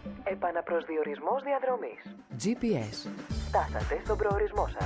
Επαναπροσδιορισμός διαδρομής. GPS. Φτάσατε στον προορισμό σας.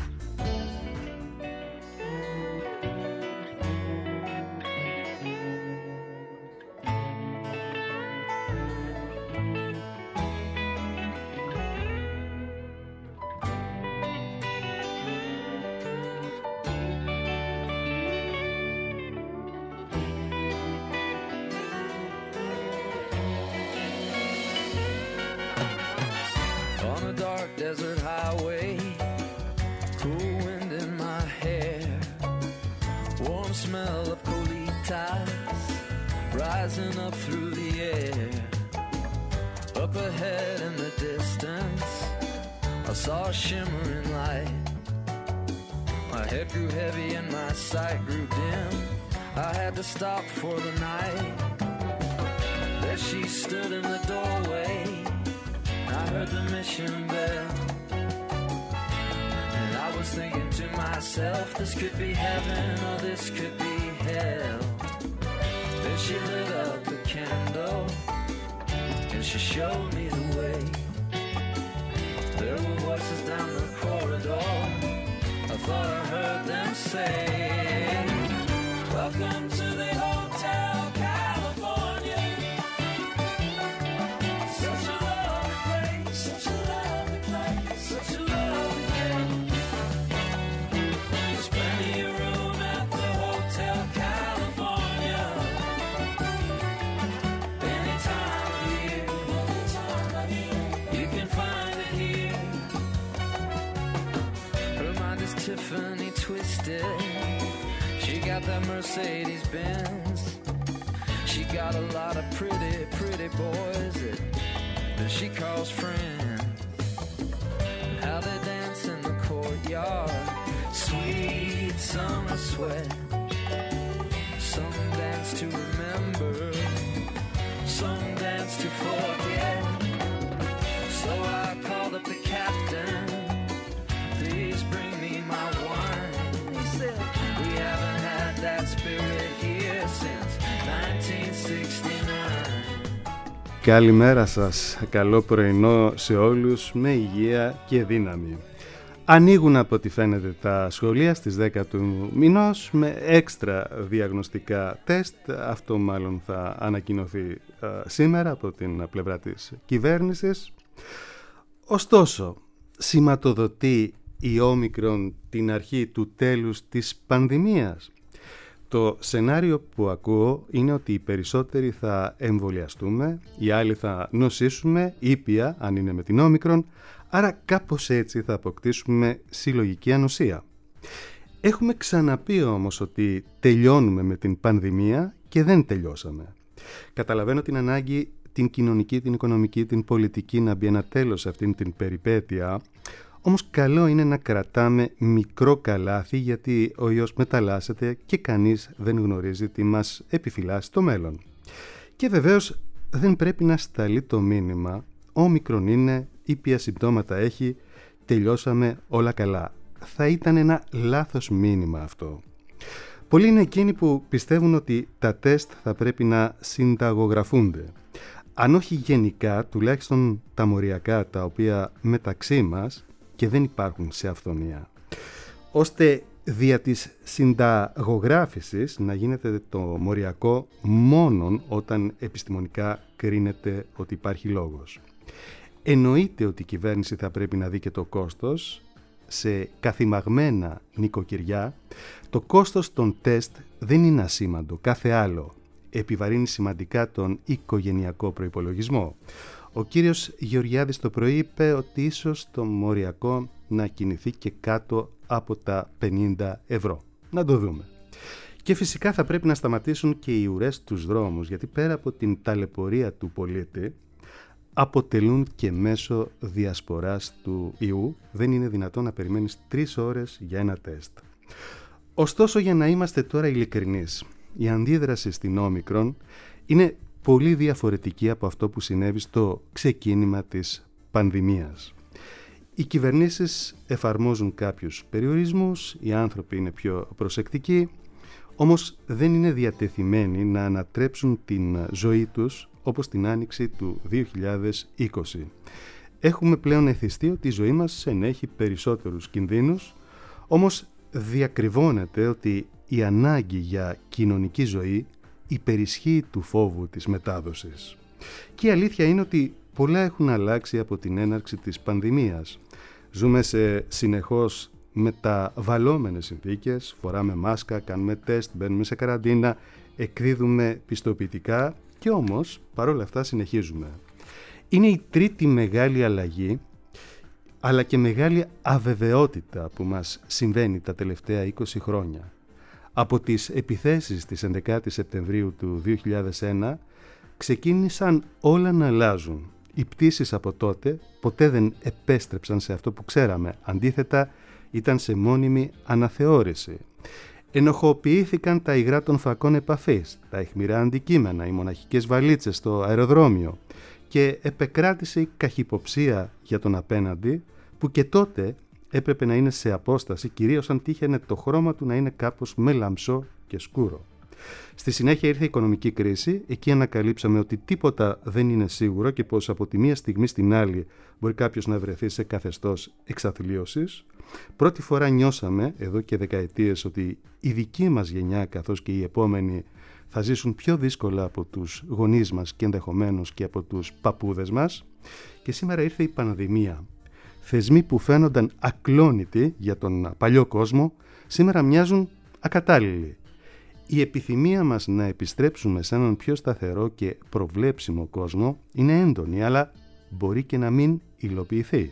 Desert highway, cool wind in my hair, warm smell of colitas rising up through the air. Up ahead in the distance, I saw a shimmering light. My head grew heavy and my sight grew dim. I had to stop for the night. There she stood in the doorway. I heard the mission bell, and I was thinking to myself, this could be heaven or this could be hell. Then she lit up the candle, and she showed me the way. There were voices down the corridor, I thought I heard them say, welcome to the Hotel California. Such a lovely place, such a lovely place, such a lovely place. There's plenty of room at the Hotel California. Any time of year, you can find it here. Her mind is Tiffany twisted. She got that Mercedes Benz. She got a lot of pretty, pretty boys that she calls friends. How they dance in the courtyard, sweet summer sweat. Some dance to remember, some dance to forget. So I called up the captain, please bring me my wine. He said, we haven't had that spirit here since 1969. Καλημέρα σας, καλό πρωινό σε όλους με υγεία και δύναμη. Ανοίγουν από ό,τι φαίνεται τα σχολεία στις 10 του μηνός με έξτρα διαγνωστικά τεστ. Αυτό μάλλον θα ανακοινωθεί σήμερα από την πλευρά της κυβέρνησης. Ωστόσο, σηματοδοτεί η Όμικρον την αρχή του τέλους της πανδημίας. Το σενάριο που ακούω είναι ότι οι περισσότεροι θα εμβολιαστούμε, οι άλλοι θα νοσήσουμε, ήπια αν είναι με την Όμικρον, άρα κάπως έτσι θα αποκτήσουμε συλλογική ανοσία. Έχουμε ξαναπεί όμως ότι τελειώνουμε με την πανδημία και δεν τελειώσαμε. Καταλαβαίνω την ανάγκη την κοινωνική, την οικονομική, την πολιτική να μπει ένα τέλος σε αυτήν την περιπέτεια. Όμως καλό είναι να κρατάμε μικρό καλάθι γιατί ο ιός μεταλλάσσεται και κανείς δεν γνωρίζει τι μας επιφυλάσσει το μέλλον. Και βεβαίως δεν πρέπει να σταλεί το μήνυμα Όμικρον είναι, ήπια συμπτώματα έχει, τελειώσαμε όλα καλά. Θα ήταν ένα λάθος μήνυμα αυτό. Πολλοί είναι εκείνοι που πιστεύουν ότι τα τεστ θα πρέπει να συνταγογραφούνται. Αν όχι γενικά, τουλάχιστον τα μοριακά τα οποία μεταξύ μας και δεν υπάρχουν σε αυθονία, ώστε δια της συνταγογράφησης να γίνεται το μοριακό μόνον όταν επιστημονικά κρίνεται ότι υπάρχει λόγος. Εννοείται ότι η κυβέρνηση θα πρέπει να δει και το κόστος. Σε καθημαγμένα νοικοκυριά το κόστος των τεστ δεν είναι ασήμαντο, κάθε άλλο. Επιβαρύνει σημαντικά τον οικογενειακό προϋπολογισμό. Ο κύριος Γεωργιάδης το πρωί είπε ότι ίσως το μοριακό να κινηθεί και κάτω από τα 50 ευρώ. Να το δούμε. Και φυσικά θα πρέπει να σταματήσουν και οι ουρές στους δρόμους, γιατί πέρα από την ταλαιπωρία του πολίτη, αποτελούν και μέσο διασποράς του ιού. Δεν είναι δυνατόν να περιμένεις 3 ώρες για ένα τεστ. Ωστόσο, για να είμαστε τώρα ειλικρινείς, η αντίδραση στην Όμικρον είναι πολύ διαφορετική από αυτό που συνέβη στο ξεκίνημα της πανδημίας. Οι κυβερνήσεις εφαρμόζουν κάποιους περιορισμούς, οι άνθρωποι είναι πιο προσεκτικοί, όμως δεν είναι διατεθειμένοι να ανατρέψουν την ζωή τους όπως την άνοιξη του 2020. Έχουμε πλέον εθιστεί ότι η ζωή μας ενέχει περισσότερους κινδύνους, όμως διακριβώνεται ότι η ανάγκη για κοινωνική ζωή υπερισχύει του φόβου της μετάδοσης. Και η αλήθεια είναι ότι πολλά έχουν αλλάξει από την έναρξη της πανδημίας. Ζούμε σε συνεχώς μεταβαλλόμενες συνθήκες, φοράμε μάσκα, κάνουμε τεστ, μπαίνουμε σε καραντίνα, εκδίδουμε πιστοποιητικά και όμως παρόλα αυτά συνεχίζουμε. Είναι η τρίτη μεγάλη αλλαγή αλλά και μεγάλη αβεβαιότητα που μας συμβαίνει τα τελευταία 20 χρόνια. Από τις επιθέσεις της 11 Σεπτεμβρίου του 2001 ξεκίνησαν όλα να αλλάζουν. Οι πτήσεις από τότε ποτέ δεν επέστρεψαν σε αυτό που ξέραμε. Αντίθετα, ήταν σε μόνιμη αναθεώρηση. Ενοχοποιήθηκαν τα υγρά των φακών επαφής, τα αιχμηρά αντικείμενα, οι μοναχικές βαλίτσες στο αεροδρόμιο και επεκράτησε η καχυποψία για τον απέναντι που και τότε έπρεπε να είναι σε απόσταση, κυρίως αν τύχαινε το χρώμα του να είναι κάπως μελαμψό και σκούρο. Στη συνέχεια ήρθε η οικονομική κρίση, εκεί ανακαλύψαμε ότι τίποτα δεν είναι σίγουρο και πως από τη μία στιγμή στην άλλη μπορεί κάποιος να βρεθεί σε καθεστώς εξαθλίωσης. Πρώτη φορά νιώσαμε εδώ και δεκαετίες ότι η δική μας γενιά καθώς και οι επόμενοι θα ζήσουν πιο δύσκολα από τους γονείς μας και ενδεχομένως και από τους παππούδες μας. Και σήμερα ήρθε η πανδημία. Θεσμοί που φαίνονταν ακλόνητοι για τον παλιό κόσμο σήμερα μοιάζουν ακατάλληλοι. Η επιθυμία μας να επιστρέψουμε σε έναν πιο σταθερό και προβλέψιμο κόσμο είναι έντονη, αλλά μπορεί και να μην υλοποιηθεί.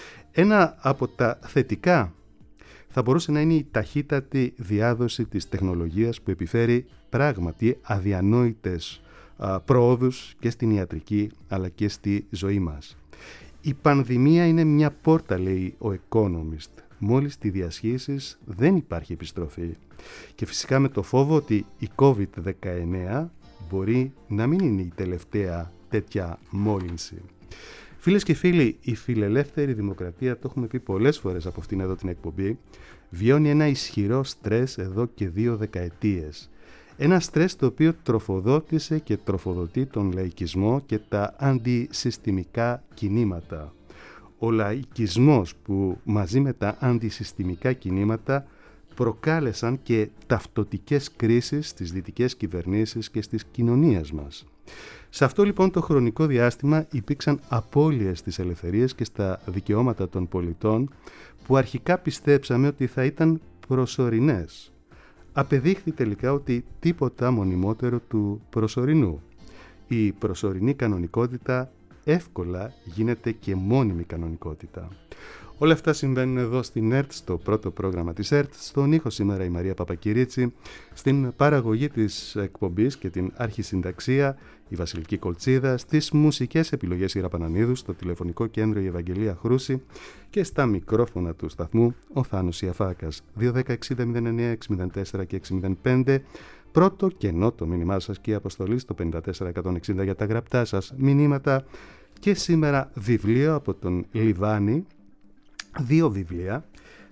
Ένα από τα θετικά θα μπορούσε να είναι η ταχύτατη διάδοση της τεχνολογίας που επιφέρει πράγματι αδιανόητες προόδους και στην ιατρική αλλά και στη ζωή μας. Η πανδημία είναι μια πόρτα, λέει ο Economist. Μόλις τη διασχίσεις δεν υπάρχει επιστροφή. Και φυσικά με το φόβο ότι η COVID-19 μπορεί να μην είναι η τελευταία τέτοια μόλυνση. Φίλες και φίλοι, η φιλελεύθερη δημοκρατία, το έχουμε πει πολλές φορές από αυτήν εδώ την εκπομπή, βιώνει ένα ισχυρό στρες εδώ και 2 δεκαετίες. Ένα στρες το οποίο τροφοδότησε και τροφοδοτεί τον λαϊκισμό και τα αντισυστημικά κινήματα. Ο λαϊκισμός που μαζί με τα αντισυστημικά κινήματα προκάλεσαν και ταυτοτικές κρίσεις στις δυτικές κυβερνήσεις και στις κοινωνίες μας. Σε αυτό λοιπόν το χρονικό διάστημα υπήρξαν απώλειες στις ελευθερίες και στα δικαιώματα των πολιτών που αρχικά πιστέψαμε ότι θα ήταν προσωρινές. Απεδείχθη τελικά ότι τίποτα μονιμότερο του προσωρινού. Η προσωρινή κανονικότητα εύκολα γίνεται και μόνιμη κανονικότητα. Όλα αυτά συμβαίνουν εδώ στην ΕΡΤ, στο πρώτο πρόγραμμα της ΕΡΤ, στον ήχο σήμερα η Μαρία Παπακυρίτσι, στην παραγωγή της εκπομπής και την αρχισυνταξία η Βασιλική Κολτσίδα, στις μουσικές επιλογές η Ραπανανίδου, στο τηλεφωνικό κέντρο η Ευαγγελία Χρούση και στα μικρόφωνα του σταθμού ο Θάνος Ιαφάκας. 210-60-09-604 και 605. Πρώτο κενό το μήνυμά σας και η αποστολή στο 54160 για τα γραπτά σας μηνύματα. Και σήμερα βιβλίο από τον Λιβάνη, 2 βιβλία,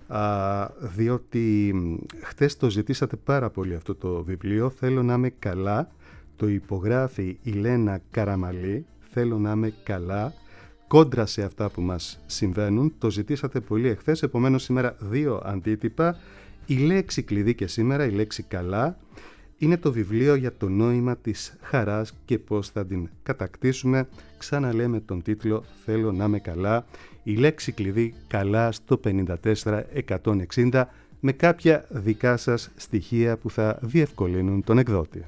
διότι χτες το ζητήσατε πάρα πολύ αυτό το βιβλίο. Θέλω να είμαι καλά, το υπογράφει η Λένα Καραμαλή. Θέλω να είμαι καλά, κόντρα σε αυτά που μας συμβαίνουν. Το ζητήσατε πολύ εχθές, επομένως σήμερα 2 αντίτυπα. Η λέξη κλειδί και σήμερα, η λέξη καλά, είναι το βιβλίο για το νόημα της χαράς και πώς θα την κατακτήσουμε. Ξαναλέμε τον τίτλο «Θέλω να είμαι καλά». Η λέξη κλειδί «καλά» στο 54160 με κάποια δικά σας στοιχεία που θα διευκολύνουν τον εκδότη.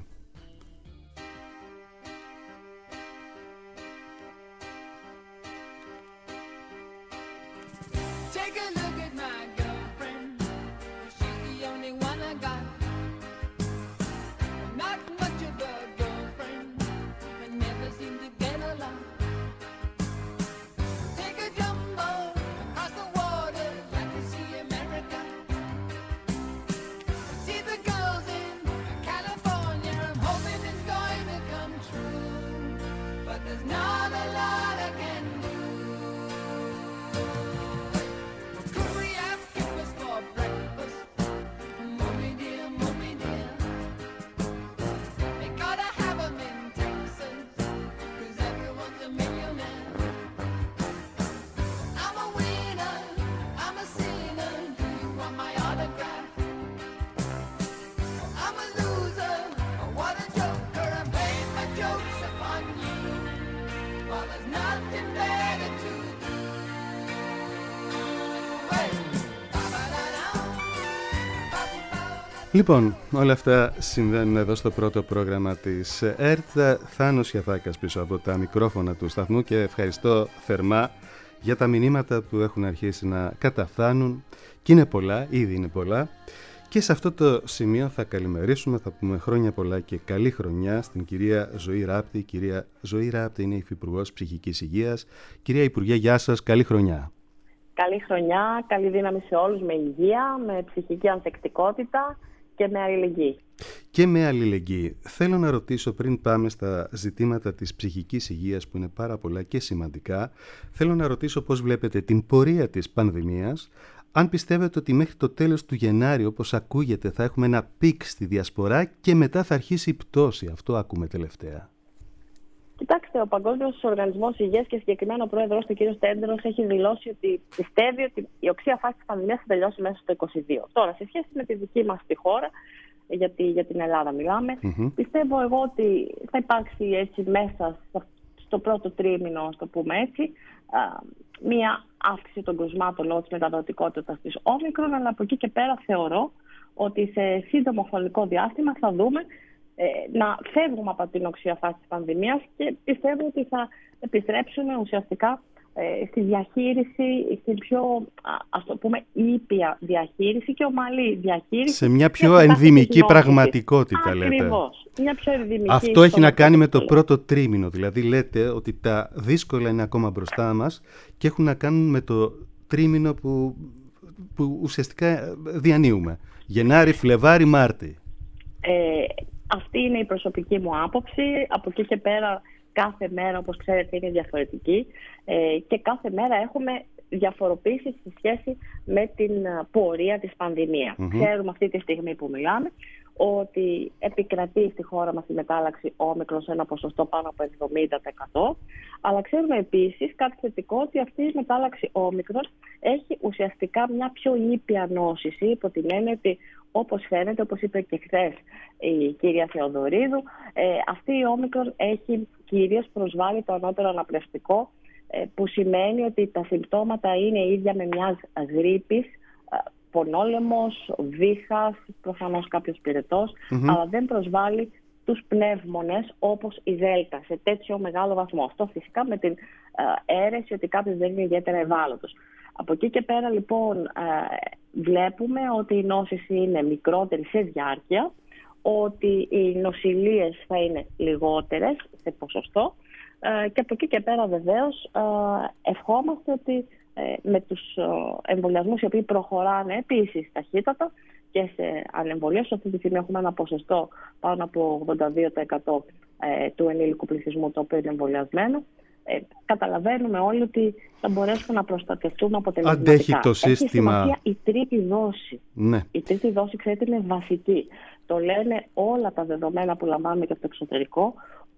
Λοιπόν, όλα αυτά συμβαίνουν εδώ στο πρώτο πρόγραμμα της ΕΡΤ. Θάνος Γιαθάκας πίσω από τα μικρόφωνα του σταθμού και ευχαριστώ θερμά για τα μηνύματα που έχουν αρχίσει να καταφθάνουν και είναι πολλά, ήδη είναι πολλά. Και σε αυτό το σημείο θα καλημερίσουμε, θα πούμε χρόνια πολλά και καλή χρονιά στην κυρία Ζωή Ράπτη. Η κυρία Ζωή Ράπτη είναι υφυπουργός ψυχικής υγείας. Κυρία Υπουργέ, γεια σας, καλή χρονιά. Καλή χρονιά, καλή δύναμη σε όλους, με υγεία, με ψυχική ανθεκτικότητα και με αλληλεγγύη. Και με αλληλεγγύη. Θέλω να ρωτήσω, πριν πάμε στα ζητήματα της ψυχικής υγείας που είναι πάρα πολλά και σημαντικά, θέλω να ρωτήσω πώς βλέπετε την πορεία της πανδημίας, αν πιστεύετε ότι μέχρι το τέλος του Γενάρη, όπως ακούγεται, θα έχουμε ένα πικ στη διασπορά και μετά θα αρχίσει η πτώση. Αυτό ακούμε τελευταία. Κοιτάξτε, ο Παγκόσμιος Οργανισμός Υγείας και συγκεκριμένα ο πρόεδρος του κ. Τέντρος έχει δηλώσει ότι πιστεύει ότι η οξία φάση της πανδημίας θα τελειώσει μέσα στο 2022. Τώρα, σε σχέση με τη δική μας τη χώρα, γιατί για την Ελλάδα μιλάμε, πιστεύω εγώ ότι θα υπάρξει έτσι μέσα στο πρώτο τρίμηνο, ας το πούμε έτσι, μία αύξηση των κρουσμάτων λόγω της μεταδοτικότητας της Όμικρον, αλλά από εκεί και πέρα θεωρώ ότι σε σύντομο χρονικό διάστημα θα δούμε να φεύγουμε από την οξία φάση της πανδημίας και πιστεύω ότι θα επιστρέψουμε ουσιαστικά στη διαχείριση, στην πιο, ας το πούμε, ήπια διαχείριση και ομαλή διαχείριση. Σε μια πιο ενδυμική πραγματικότητα, λέτε. Ακριβώς. Μια πιο ενδυμική. Αυτό έχει να κάνει με το πρώτο τρίμηνο. Δηλαδή λέτε ότι τα δύσκολα είναι ακόμα μπροστά μας και έχουν να κάνουν με το τρίμηνο που ουσιαστικά διανύουμε. Γενάρη, Φλεβάρη, Μάρτη. Αυτή είναι η προσωπική μου άποψη. Από εκεί και πέρα κάθε μέρα, όπως ξέρετε, είναι διαφορετική και κάθε μέρα έχουμε διαφοροποίησεις σε σχέση με την πορεία της πανδημίας. Ξέρουμε αυτή τη στιγμή που μιλάμε ότι επικρατεί στη χώρα μας η μετάλλαξη Όμικρον σε ένα ποσοστό πάνω από 70%, αλλά ξέρουμε επίσης κάτι θετικό, ότι αυτή η μετάλλαξη Όμικρον έχει ουσιαστικά μια πιο ήπια νόσηση, υπό την έννοια ότι, όπως φαίνεται, όπως είπε και χθες η κυρία Θεοδωρίδου, αυτή η Όμικρον έχει κυρίως προσβάλει το ανώτερο αναπνευστικό, που σημαίνει ότι τα συμπτώματα είναι ίδια με μιας γρίπης, πονόλεμος, βήχας, προφανώς κάποιος πυρετός, αλλά δεν προσβάλλει τους πνεύμονες όπως η Δέλτα σε τέτοιο μεγάλο βαθμό. Αυτό φυσικά με την αίρεση ότι κάποιος δεν είναι ιδιαίτερα ευάλωτος. Από εκεί και πέρα λοιπόν βλέπουμε ότι η νόσηση είναι μικρότερη σε διάρκεια, ότι οι νοσηλίες θα είναι λιγότερες σε ποσοστό και από εκεί και πέρα βεβαίως ευχόμαστε ότι με τους εμβολιασμούς οι οποίοι προχωράνε επίσης ταχύτατα και σε ανεμβολίες, αυτή τη στιγμή έχουμε ένα ποσοστό πάνω από 82% του ενήλικου πληθυσμού το οποίο είναι εμβολιασμένο. Καταλαβαίνουμε όλοι ότι θα μπορέσουμε να προστατευτούμε αποτελεσματικά. Αντέχει το σύστημα. Έχει σημασία η τρίτη δόση. Ναι. Η τρίτη δόση, ξέρετε, είναι βασική. Το λένε όλα τα δεδομένα που λαμβάνουμε και από το εξωτερικό,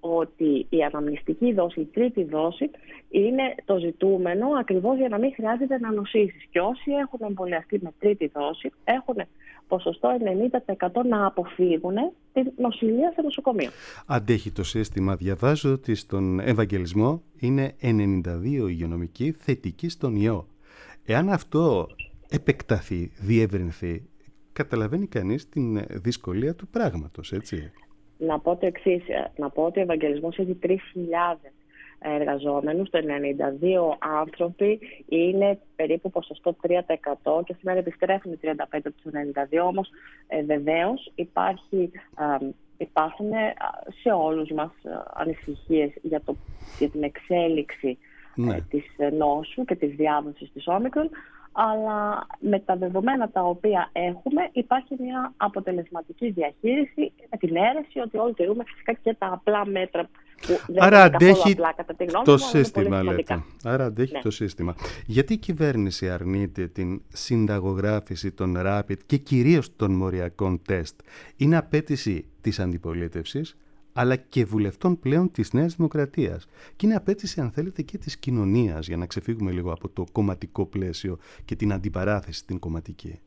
ότι η αναμνηστική δόση, η τρίτη δόση, είναι το ζητούμενο ακριβώς για να μην χρειάζεται να νοσήσεις. Και όσοι έχουν εμβολιαστεί με τρίτη δόση έχουν ποσοστό 90% να αποφύγουν την νοσηλεία σε νοσοκομείο. Αντέχει το σύστημα. Διαβάζω ότι στον Ευαγγελισμό είναι 92 υγειονομικοί θετικοί στον ιό. Εάν αυτό επεκταθεί, διευρυνθεί, καταλαβαίνει κανείς την δυσκολία του πράγματος, έτσι. Να πω το εξής, να πω ότι ο Ευαγγελισμός έχει 3.000 εργαζόμενους, το 92 άνθρωποι είναι περίπου ποσοστό 3% και σήμερα επιστρέφουν οι 35 από τους 92, όμως βεβαίως υπάρχουν σε όλους μας ανησυχίες για την εξέλιξη της νόσου και της διάδοσης της Όμικρον, αλλά με τα δεδομένα τα οποία έχουμε υπάρχει μια αποτελεσματική διαχείριση με την αίρεση ότι όλοι τηρούμε φυσικά και τα απλά μέτρα που δεν άρα είναι καθόλου αντέχει απλά κατά τη γνώμη το μου, σύστημα, λέτε. Άρα αντέχει ναι. το σύστημα. Γιατί η κυβέρνηση αρνείται την συνταγογράφηση των rapid και κυρίως των μοριακών τεστ? Είναι απέτηση της αντιπολίτευσης αλλά και βουλευτών πλέον της Νέας Δημοκρατίας. Και είναι απέτηση, αν θέλετε, και της κοινωνίας, για να ξεφύγουμε λίγο από το κομματικό πλαίσιο και την αντιπαράθεση στην κομματική.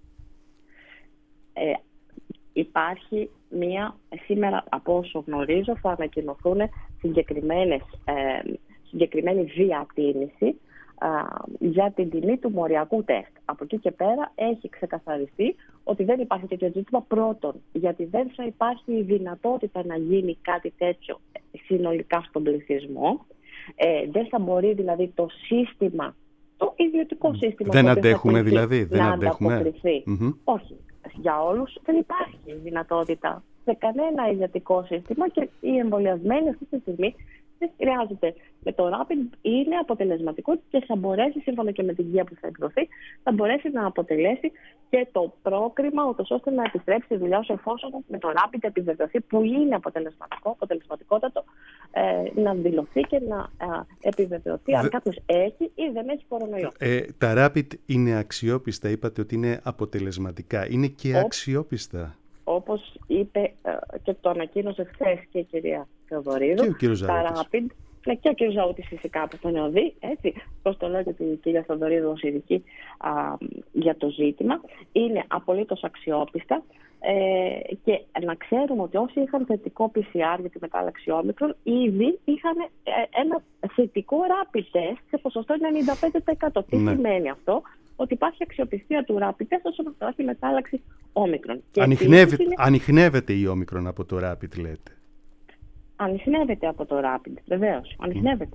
Υπάρχει σήμερα από όσο γνωρίζω θα ανακοινωθούν συγκεκριμένη διατίμηση για την τιμή του μοριακού τεστ. Από εκεί και πέρα έχει ξεκαθαριστεί ότι δεν υπάρχει τέτοιο ζήτημα. Πρώτον, γιατί δεν θα υπάρχει η δυνατότητα να γίνει κάτι τέτοιο συνολικά στον πληθυσμό. Δεν θα μπορεί δηλαδή το σύστημα, το ιδιωτικό σύστημα, δεν αντέχουμε δηλαδή, να ανταποκριθεί. Όχι, για όλους δεν υπάρχει δυνατότητα σε κανένα ιδιωτικό σύστημα και οι εμβολιασμένοι αυτή τη στιγμή δεν χρειάζεται. Με το Rapid είναι αποτελεσματικό και θα μπορέσει, σύμφωνα και με την υγεία που θα εκδοθεί, θα μπορέσει να αποτελέσει και το πρόκριμα, ούτως ώστε να επιστρέψει τη δουλειά σου, εφόσον με το Rapid επιβεβαιωθεί, που είναι αποτελεσματικότατο, να δηλωθεί και να επιβεβαιωθεί αν κάποιος έχει ή δεν έχει κορονοϊό. Τα Rapid είναι αξιόπιστα, είπατε ότι είναι αποτελεσματικά. Είναι και αξιόπιστα. Όπως είπε και το ανακοίνωσε χθες και η κυρία Θεοδωρίδου, τα Rapid, και ο κ. Ζαούτης φυσικά που τον ΕΟΔΗ, έτσι, πώς το λέω και την κυρία Θεοδωρίδου ως ειδική για το ζήτημα, είναι απολύτως αξιόπιστα και να ξέρουμε ότι όσοι είχαν θετικό PCR για τη μετάλλαξη όμικρον ήδη είχαν ένα θετικό rapid test σε ποσοστό 95%. Τι σημαίνει αυτό? Ότι υπάρχει αξιοπιστία του rapid test όσον αφορά τη μετάλλαξη όμικρον. Ανιχνεύεται η όμικρον από το rapid, λέτε? Ανιχνεύεται από το rapid, βεβαίως. Ανιχνεύεται.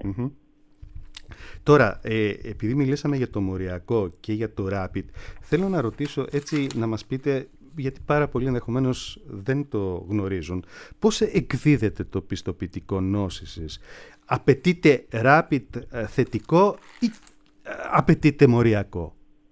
Τώρα, επειδή μιλήσαμε για το μοριακό και για το rapid, θέλω να ρωτήσω, έτσι να μας πείτε, γιατί πάρα πολλοί ενδεχομένως δεν το γνωρίζουν, πώς εκδίδεται το πιστοποιητικό νόσησης? Απαιτείται rapid θετικό ή απαιτείται μοριακό?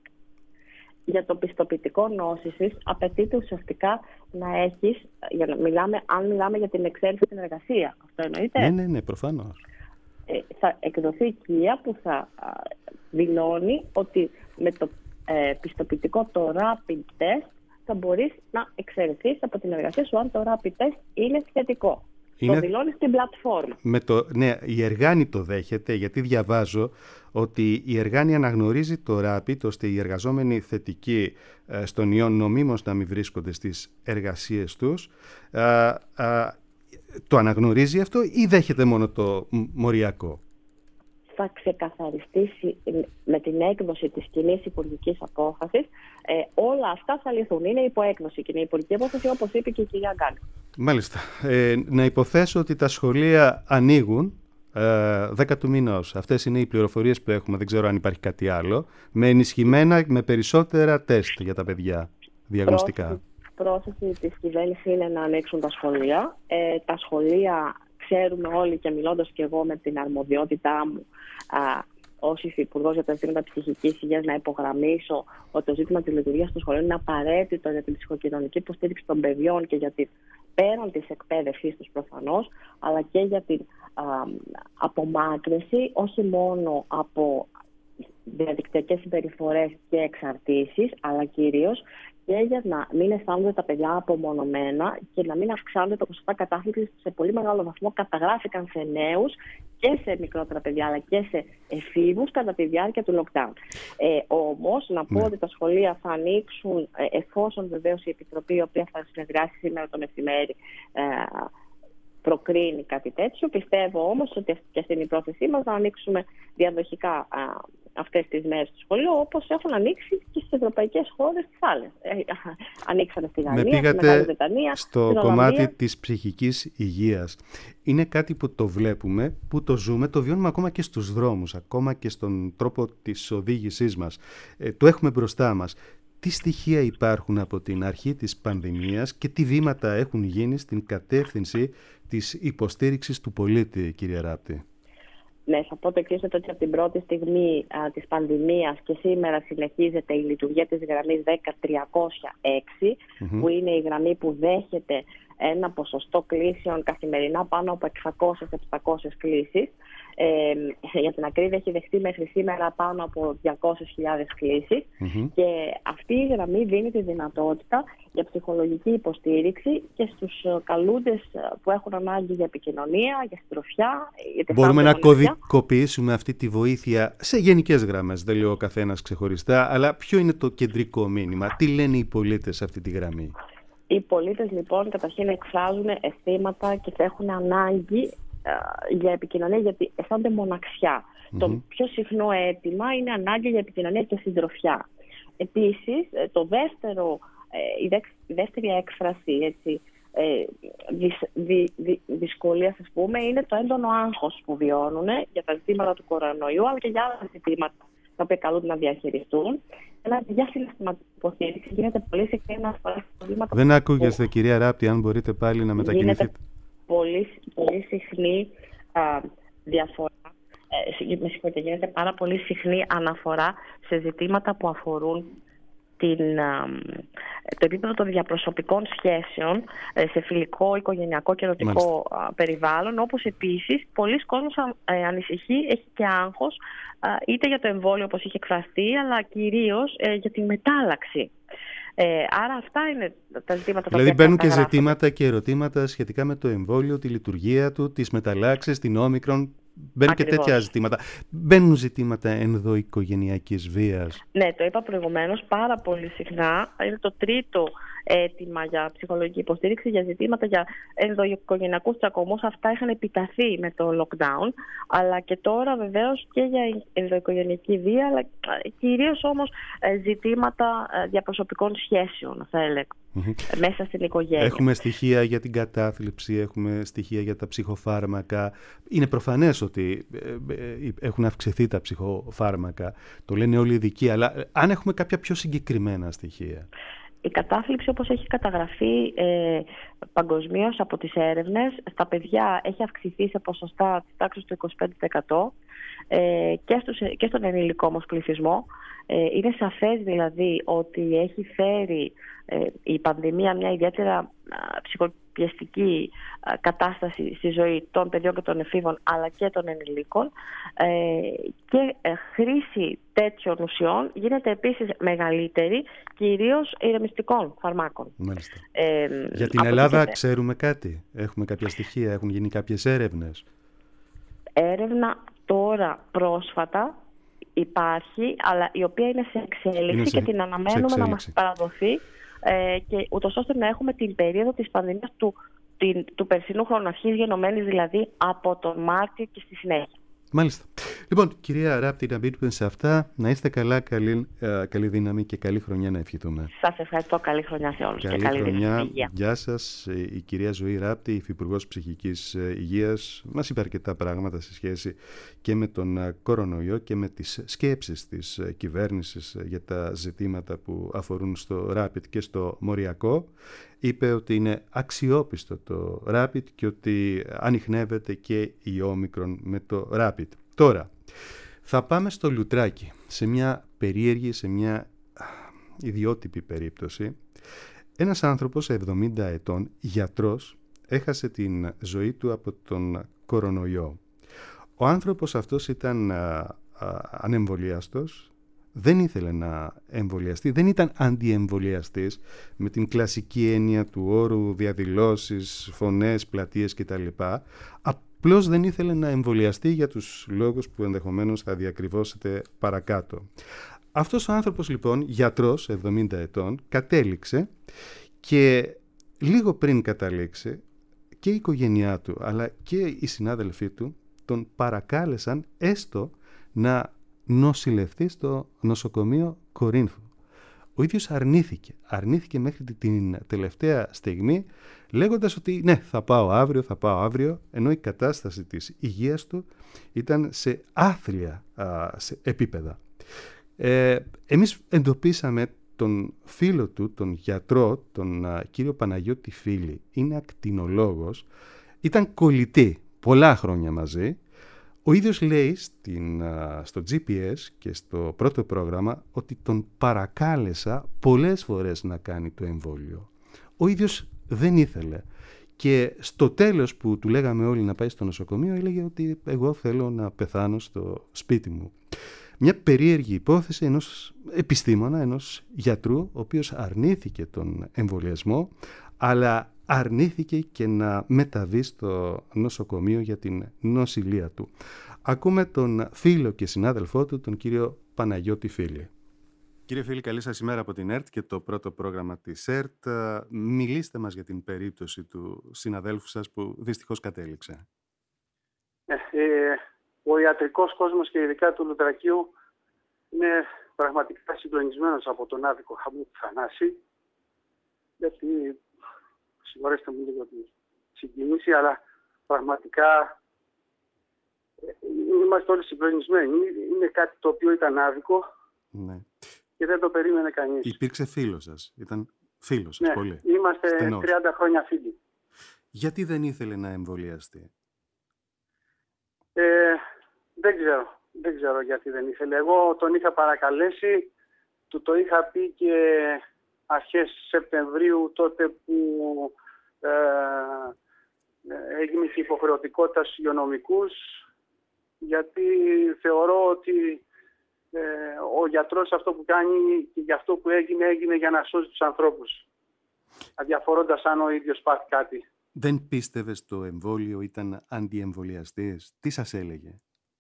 Για το πιστοποιητικό νόσησης απαιτείται ουσιαστικά να έχεις, αν μιλάμε για την εξαίρεση στην εργασία. Αυτό εννοείται? Ναι, προφανώς. Θα εκδοθεί οικία που θα δηλώνει ότι με το πιστοποιητικό το rapid test θα μπορείς να εξαιρεθείς από την εργασία σου αν το rapid test είναι θετικό. Το δηλώνει στην πλατφόρμα. Ναι, η Εργάνη το δέχεται, γιατί διαβάζω ότι η Εργάνη αναγνωρίζει το rapid ώστε οι εργαζόμενοι θετικοί στον ιό νομίμως να μην βρίσκονται στις εργασίες τους. Το αναγνωρίζει αυτό ή δέχεται μόνο το μοριακό? Θα ξεκαθαριστεί με την έκδοση της κοινής υπουργικής απόφασης. Όλα αυτά θα λυθούν. Είναι υποέκδοση και είναι υπουργική απόφαση, όπως είπε και η κυρία Γκάλη. Μάλιστα. Να υποθέσω ότι τα σχολεία ανοίγουν 10 του μηνός. Αυτές είναι οι πληροφορίες που έχουμε. Δεν ξέρω αν υπάρχει κάτι άλλο. Με ενισχυμένα, με περισσότερα τεστ για τα παιδιά διαγνωστικά. Πρόθεση της κυβέρνησης είναι να ανοίξουν τα σχολεία. Τα σχολεία, ξέρουμε όλοι και μιλώντας και εγώ με την αρμοδιότητά μου ως υφυπουργός για τα ζητήματα ψυχικής υγείας, να υπογραμμίσω ότι το ζήτημα της λειτουργίας των σχολείων είναι απαραίτητο για την ψυχοκοινωνική υποστήριξη των παιδιών και για την πέραν της εκπαίδευσής τους προφανώς, αλλά και για την απομάκρυνση όχι μόνο από διαδικτυακές συμπεριφορές και εξαρτήσεις, αλλά κυρίως και για να μην αισθάνονται τα παιδιά απομονωμένα και να μην αυξάνονται τα ποσοστά κατάθλιψης που σε πολύ μεγάλο βαθμό καταγράφηκαν σε νέους και σε μικρότερα παιδιά αλλά και σε εφήβους κατά τη διάρκεια του lockdown. Όμως, να πω ότι τα σχολεία θα ανοίξουν εφόσον βεβαίως η Επιτροπή, η οποία θα συνεδριάσει σήμερα το μεσημέρι, προκρίνει κάτι τέτοιο. Πιστεύω όμως ότι και αυτή είναι η πρόθεσή μας, να ανοίξουμε διαδοχικά αυτές τις μέρες στο σχολείο, όπως έχουν ανοίξει και στις ευρωπαϊκές χώρες τις άλλες. Ανοίξανε στη Γαλλία, στη Μεγάλη Βρετανία, στο κομμάτι της ψυχικής υγείας. Είναι κάτι που το βλέπουμε, που το ζούμε, το βιώνουμε ακόμα και στους δρόμους, ακόμα και στον τρόπο της οδήγησής μας. Το έχουμε μπροστά μας. Τι στοιχεία υπάρχουν από την αρχή της πανδημίας και τι βήματα έχουν γίνει στην κατεύθυνση της υποστήριξης του πολίτη, κύριε Ράπτη? Ναι, θα πω το εξής, ότι από την πρώτη στιγμή της πανδημίας και σήμερα συνεχίζεται η λειτουργία της γραμμής 10306, που είναι η γραμμή που δέχεται ένα ποσοστό κλήσεων καθημερινά πάνω από 600-700 κλήσεις. Για την ακρίβεια έχει δεχτεί μέχρι σήμερα πάνω από 200.000 κλήσεις και αυτή η γραμμή δίνει τη δυνατότητα για ψυχολογική υποστήριξη και στους καλούντες που έχουν ανάγκη για επικοινωνία, για συντροφιά. Μπορούμε να κωδικοποιήσουμε αυτή τη βοήθεια σε γενικές γραμμές, δεν λέω ο καθένας ξεχωριστά, αλλά ποιο είναι το κεντρικό μήνυμα, τι λένε οι πολίτες σε αυτή τη γραμμή? Οι πολίτες λοιπόν καταρχήν εκφράζουν αισθήματα και θα έχουν ανάγκη για επικοινωνία, γιατί αισθάνονται μοναξιά. Το πιο συχνό αίτημα είναι ανάγκη για επικοινωνία και συντροφιά. Επίσης, η δεύτερη έκφραση δυσκολίας, ας πούμε, είναι το έντονο άγχος που βιώνουν για τα ζητήματα του κορονοϊού, αλλά και για άλλα ζητήματα τα οποία καλούνται να διαχειριστούν. Ένα διασυναισθηματική υποστήριξη γίνεται πολύ συχνή να αφορά προβλήματα. Δεν ακούγεστε, κυρία Ράπτη, αν μπορείτε πάλι να μετακινηθείτε. Γίνεται πολύ συχνή διαφορά. Γίνεται πάρα πολύ συχνή αναφορά σε ζητήματα που αφορούν το επίπεδο των διαπροσωπικών σχέσεων σε φιλικό, οικογενειακό και ερωτικό περιβάλλον, όπως επίσης πολλοί κόσμος ανησυχεί, έχει και άγχος είτε για το εμβόλιο όπως είχε εκφραστεί, αλλά κυρίως για τη μετάλλαξη. Άρα αυτά είναι τα ζητήματα. Δηλαδή μπαίνουν και ζητήματα και ερωτήματα σχετικά με το εμβόλιο, τη λειτουργία του, τις μεταλλάξεις, την όμικρον. Μπαίνουν και τέτοια ζητήματα. Μπαίνουν ζητήματα ενδοοικογενειακής βίας. Ναι, το είπα προηγουμένως, πάρα πολύ συχνά. Είναι το τρίτο αίτημα για ψυχολογική υποστήριξη, για ζητήματα για ενδοοικογενειακούς τσακωμούς. Αυτά είχαν επιταθεί με το lockdown, αλλά και τώρα βεβαίως και για ενδοοικογενειακή βία, αλλά κυρίως όμως ζητήματα διαπροσωπικών σχέσεων, θα έλεγα. Μέσα στην οικογένεια. Έχουμε στοιχεία για την κατάθλιψη, έχουμε στοιχεία για τα ψυχοφάρμακα. Είναι προφανές ότι έχουν αυξηθεί τα ψυχοφάρμακα. Το λένε όλοι οι ειδικοί, αλλά αν έχουμε κάποια πιο συγκεκριμένα στοιχεία. Η κατάθλιψη, όπως έχει καταγραφεί παγκοσμίως από τις έρευνες, στα παιδιά έχει αυξηθεί σε ποσοστά της τάξης του 25% και στον ενηλικό όμως πληθυσμό. Είναι σαφές δηλαδή ότι έχει φέρει η πανδημία μια ιδιαίτερα ψυχοπιεστική κατάσταση στη ζωή των παιδιών και των εφήβων, αλλά και των ενηλίκων, και χρήση τέτοιων ουσιών γίνεται επίσης μεγαλύτερη, κυρίως ηρεμιστικών φαρμάκων. Μάλιστα. Για την Ελλάδα ξέρουμε κάτι? Έχουμε κάποια στοιχεία? Έχουν γίνει κάποιες έρευνες? Έρευνα τώρα πρόσφατα υπάρχει, αλλά η οποία είναι σε εξέλιξη και την αναμένουμε να μας παραδοθεί, και ούτως ώστε να έχουμε την περίοδο της πανδημίας του περσινού χρόνου, αρχής γενομένης δηλαδή από τον Μάρτιο και στη συνέχεια. Μάλιστα. Λοιπόν, κυρία Ράπτη, να μπείτε σε αυτά. Να είστε καλά, καλή δύναμη και καλή χρονιά να ευχηθούμε. Σας ευχαριστώ. Καλή χρονιά σε όλους και καλή χρονιά. Γεια σας. Η κυρία Ζωή Ράπτη, υφυπουργός ψυχικής υγείας, μας είπε αρκετά πράγματα σε σχέση και με τον κορονοϊό και με τις σκέψεις της κυβέρνησης για τα ζητήματα που αφορούν στο Rapid και στο μοριακό. Είπε ότι είναι αξιόπιστο το Rapid και ότι ανιχνεύεται και η όμικρον με το Rapid. Τώρα, θα πάμε στο Λουτράκι, σε μια περίεργη, σε μια ιδιότυπη περίπτωση. Ένας άνθρωπος 70 ετών, γιατρός, έχασε την ζωή του από τον κορονοϊό. Ο άνθρωπος αυτός ήταν ανεμβολιαστός, δεν ήθελε να εμβολιαστεί, δεν ήταν αντιεμβολιαστής με την κλασική έννοια του όρου, διαδηλώσεις, φωνές, πλατείες κτλ. Απλώς δεν ήθελε να εμβολιαστεί για τους λόγους που ενδεχομένως θα διακριβώσετε παρακάτω. Αυτός ο άνθρωπος λοιπόν, γιατρός 70 ετών, κατέληξε και λίγο πριν καταλήξει και η οικογένειά του αλλά και οι συνάδελφοί του τον παρακάλεσαν έστω να νοσηλευτεί στο νοσοκομείο Κορίνθου. Ο ίδιος αρνήθηκε μέχρι την τελευταία στιγμή, λέγοντας ότι ναι, θα πάω αύριο, ενώ η κατάσταση της υγείας του ήταν σε άθλια σε επίπεδα. Εμείς εντοπίσαμε τον φίλο του, τον γιατρό, τον κύριο Παναγιώτη Φίλη. Είναι ακτινολόγος, ήταν κολλητή πολλά χρόνια μαζί. Ο ίδιος λέει στο GPS και στο πρώτο πρόγραμμα ότι τον παρακάλεσα πολλές φορές να κάνει το εμβόλιο. Ο ίδιος δεν ήθελε. Και στο τέλος που του λέγαμε όλοι να πάει στο νοσοκομείο, έλεγε ότι εγώ θέλω να πεθάνω στο σπίτι μου. Μια περίεργη υπόθεση ενός επιστήμονα, ενός γιατρού, ο οποίος αρνήθηκε τον εμβολιασμό, αλλά αρνήθηκε και να μεταβεί στο νοσοκομείο για την νοσηλεία του. Ακούμε τον φίλο και συνάδελφό του, τον κύριο Παναγιώτη Φίλη. Κύριε Φίλη, καλή σας ημέρα από την ΕΡΤ και το πρώτο πρόγραμμα της ΕΡΤ. Μιλήστε μας για την περίπτωση του συναδέλφου σας που δυστυχώς κατέληξε. Ο ιατρικός κόσμος και ειδικά του Λουτρακείου είναι πραγματικά συντονισμένος από τον άδικο χαμό του Θανάση, γιατί, συγχωρέστε μου λίγο τη συγκινήση, αλλά πραγματικά είμαστε όλοι συντονισμένοι. Είναι κάτι το οποίο ήταν άδικο, ναι, και δεν το περίμενε κανείς. Υπήρξε φίλος σας, ήταν φίλος σας, ναι, πολύ. Είμαστε στενός. 30 χρόνια φίλοι. Γιατί δεν ήθελε να εμβολιαστεί? Δεν ξέρω γιατί δεν ήθελε. Εγώ τον είχα παρακαλέσει, του το είχα πει και αρχές Σεπτεμβρίου, τότε που έγινε η υποχρεωτικότητα στους υγειονομικούς, γιατί θεωρώ ότι ο γιατρός αυτό που κάνει και για αυτό που έγινε για να σώσει τους ανθρώπους, αδιαφορώντας αν ο ίδιος πάθει κάτι. Δεν πίστευες το εμβόλιο ήταν αντιεμβολιαστής? Τι σας έλεγε?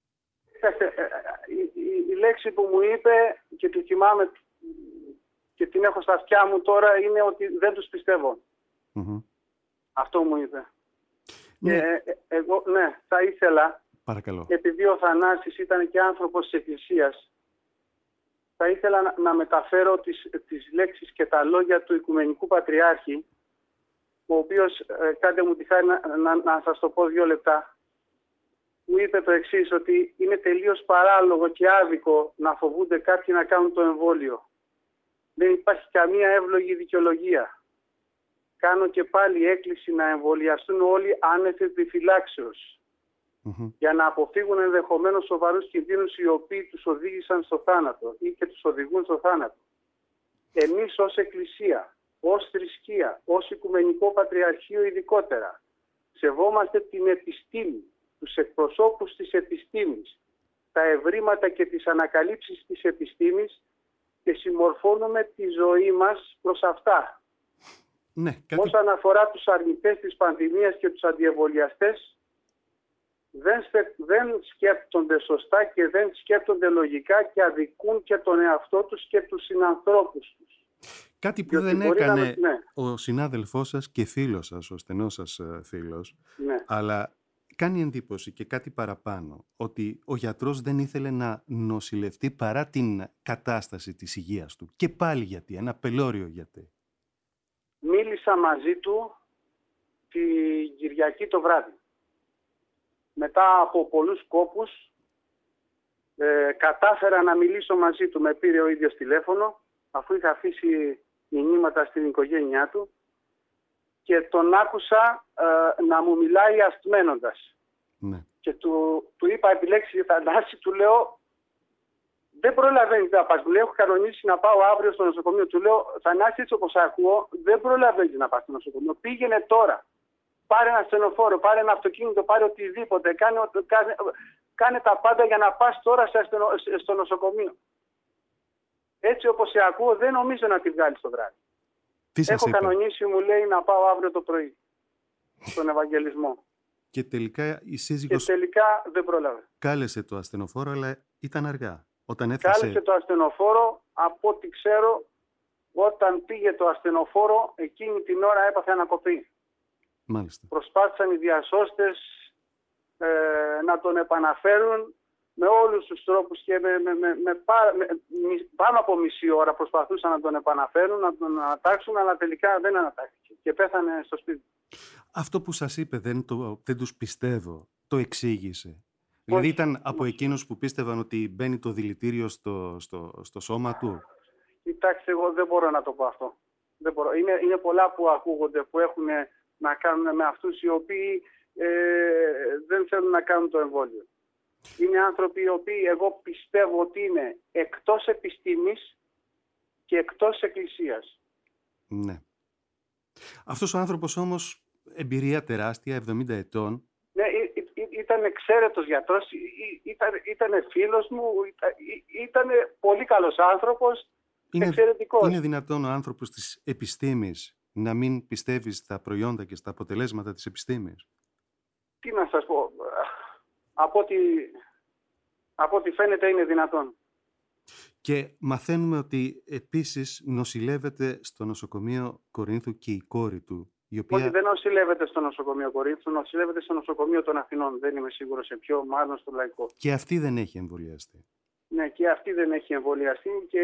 Η λέξη που μου είπε και τη θυμάμαι και την έχω στα αυτιά μου τώρα είναι ότι δεν τους πιστεύω. Mm-hmm. Αυτό μου είπε. Ναι. Εγώ θα ήθελα, παρακαλώ, επειδή ο Θανάσης ήταν και άνθρωπος της Εκκλησίας, θα ήθελα να μεταφέρω τις λέξεις και τα λόγια του Οικουμενικού Πατριάρχη, ο οποίος, κάντε μου τη χάρη να σας το πω 2 λεπτά, μου είπε το εξής, ότι είναι τελείως παράλογο και άδικο να φοβούνται κάποιοι να κάνουν το εμβόλιο. Δεν υπάρχει καμία εύλογη δικαιολογία. Κάνω και πάλι έκκληση να εμβολιαστούν όλοι άνευ επιφυλάξεως, για να αποφύγουν ενδεχομένως σοβαρούς κινδύνους οι οποίοι τους οδήγησαν στο θάνατο ή και τους οδηγούν στο θάνατο. Εμείς ως Εκκλησία, ως θρησκεία, ως Οικουμενικό Πατριαρχείο ειδικότερα, σεβόμαστε την επιστήμη, τους εκπροσώπους της επιστήμης, τα ευρήματα και τις ανακαλύψεις της επιστήμης και συμμορφώνουμε τη ζωή μας προς αυτά. Ναι, Όσον αφορά τους αρνητές της πανδημίας και τους αντιεμβολιαστές, δεν σκέπτονται σωστά και δεν σκέπτονται λογικά και αδικούν και τον εαυτό τους και τους συνανθρώπους τους. Κάτι που δεν έκανε ο συνάδελφός σας και φίλος σας, ο στενός σας φίλος, αλλά κάνει εντύπωση και κάτι παραπάνω, ότι ο γιατρός δεν ήθελε να νοσηλευτεί παρά την κατάσταση της υγείας του. Και πάλι γιατί, ένα πελώριο γιατί. Μίλησα μαζί του την Κυριακή το βράδυ. Μετά από πολλούς κόπους κατάφερα να μιλήσω μαζί του. Με πήρε ο ίδιος τηλέφωνο, αφού είχα αφήσει μηνύματα στην οικογένειά του, και τον άκουσα να μου μιλάει αστμένοντας. Ναι. Και του είπα επιλέξει Θανάση, του λέω, δεν προλαβαίνεις να πας. Μου λέει, έχω κανονίσει να πάω αύριο στο νοσοκομείο. Του λέω, Θανάση, έτσι όπως ακούω, δεν προλαβαίνεις να πας στο νοσοκομείο. Πήγαινε τώρα. Πάρε ένα στενοφόρο, πάρε ένα αυτοκίνητο, πάρε οτιδήποτε. Κάνε τα πάντα για να πας τώρα στο νοσοκομείο. Έτσι όπως σε ακούω, δεν νομίζω να τη βγάλεις το βράδυ. Έχω κανονίσει, μου λέει, να πάω αύριο το πρωί στον Ευαγγελισμό. Και τελικά η σύζυγος... Και τελικά δεν πρόλαβε. Κάλεσε το ασθενοφόρο, αλλά ήταν αργά. Όταν έφτασε... Κάλεσε το ασθενοφόρο, από ό,τι ξέρω, όταν πήγε το ασθενοφόρο, εκείνη την ώρα έπαθε ανακοπή. Μάλιστα. Προσπάθησαν οι διασώστες να τον επαναφέρουν με όλους τους τρόπους και πάνω από μισή ώρα προσπαθούσαν να τον επαναφέρουν, να τον ανατάξουν, αλλά τελικά δεν ανατάχθηκε και πέθανε στο σπίτι. Αυτό που σας είπε δεν τους πιστεύω, το εξήγησε? Δηλαδή ήταν από εκείνους που πίστευαν ότι μπαίνει το δηλητήριο στο σώμα του? Κοιτάξτε, εγώ δεν μπορώ να το πω αυτό. Δεν μπορώ. Είναι πολλά που ακούγονται που έχουν να κάνουν με αυτούς οι οποίοι δεν θέλουν να κάνουν το εμβόλιο. Είναι άνθρωποι οι οποίοι εγώ πιστεύω ότι είναι εκτός επιστήμης και εκτός εκκλησίας. Ναι. Αυτός ο άνθρωπος όμως, εμπειρία τεράστια, 70 ετών. Ναι, ήταν εξαίρετος γιατρός, ήταν φίλος μου, ήταν πολύ καλός άνθρωπος, εξαιρετικός. Είναι δυνατόν ο άνθρωπος της επιστήμης να μην πιστεύει στα προϊόντα και στα αποτελέσματα της επιστήμης? Τι να σας πω, από ό,τι φαίνεται είναι δυνατόν. Και μαθαίνουμε ότι επίσης νοσηλεύεται στο νοσοκομείο Κορίνθου και η κόρη του, η οποία... Όχι, δεν νοσηλεύεται στο νοσοκομείο Κορίνθου, νοσηλεύεται στο νοσοκομείο των Αθηνών. Δεν είμαι σίγουρος σε ποιο, μάλλον στο Λαϊκό. Και αυτή δεν έχει εμβολιαστεί. Ναι, και αυτή δεν έχει εμβολιαστεί και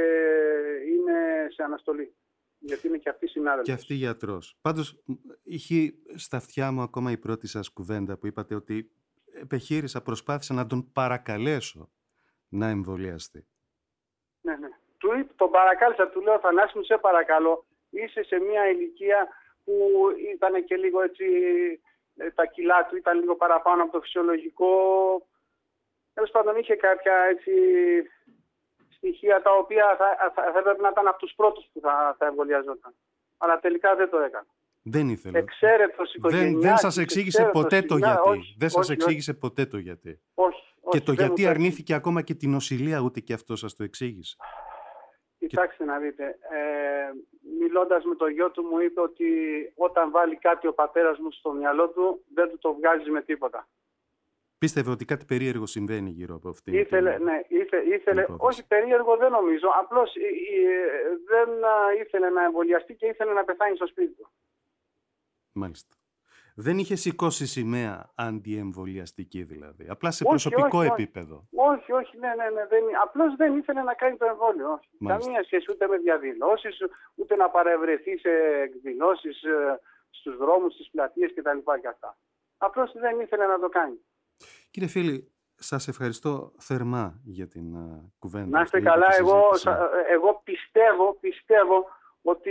είναι σε αναστολή. Γιατί είναι και αυτή συνάδελφος. Και αυτή γιατρός. Πάντως, είχε στα αυτιά μου ακόμα η πρώτη σας κουβέντα που είπατε ότι προσπάθησα να τον παρακαλέσω να εμβολιαστεί. Ναι. Τον παρακάλεσα, του λέω, Θανάση μου, σε παρακαλώ, είσαι σε μια ηλικία που ήταν και λίγο έτσι, τα κιλά του ήταν λίγο παραπάνω από το φυσιολογικό. Τέλος πάντων, είχε κάποια έτσι στοιχεία τα οποία θα έπρεπε να ήταν από τους πρώτους που θα εμβολιαζόταν. Αλλά τελικά δεν το έκανε. Δεν ήθελε. Εξαίρετος οικογενειάρχης. Δεν σας εξήγησε ποτέ το γιατί. Δεν σας εξήγησε ποτέ το γιατί. Όχι. Και το γιατί αρνήθηκε ακόμα και την νοσηλεία, ούτε και αυτό σας το εξήγησε. Κοιτάξτε να δείτε. Μιλώντας με το γιο του, μου είπε ότι όταν βάλει κάτι ο πατέρας μου στο μυαλό του, δεν του το βγάζει με τίποτα. Πίστευε ότι κάτι περίεργο συμβαίνει γύρω από αυτή. Ήθελε, όχι περίεργο δεν νομίζω, απλώς δεν ήθελε να εμβολιαστεί και ήθελε να πεθάνει στο σπίτι του. Μάλιστα. Δεν είχε σηκώσει σημαία αντιεμβολιαστική δηλαδή, απλά σε προσωπικό επίπεδο. Όχι, ναι. Απλώς δεν ήθελε να κάνει το εμβόλιο. Όχι. Καμία σχέση ούτε με διαδηλώσεις, ούτε να παρευρεθεί σε εκδηλώσεις στους δρόμους, στις πλατείες κτλ. Και αυτά. Απλώς δεν ήθελε να το κάνει. Κύριε Φίλη, σας ευχαριστώ θερμά για την κουβέντα. Να είστε καλά. Εγώ πιστεύω ότι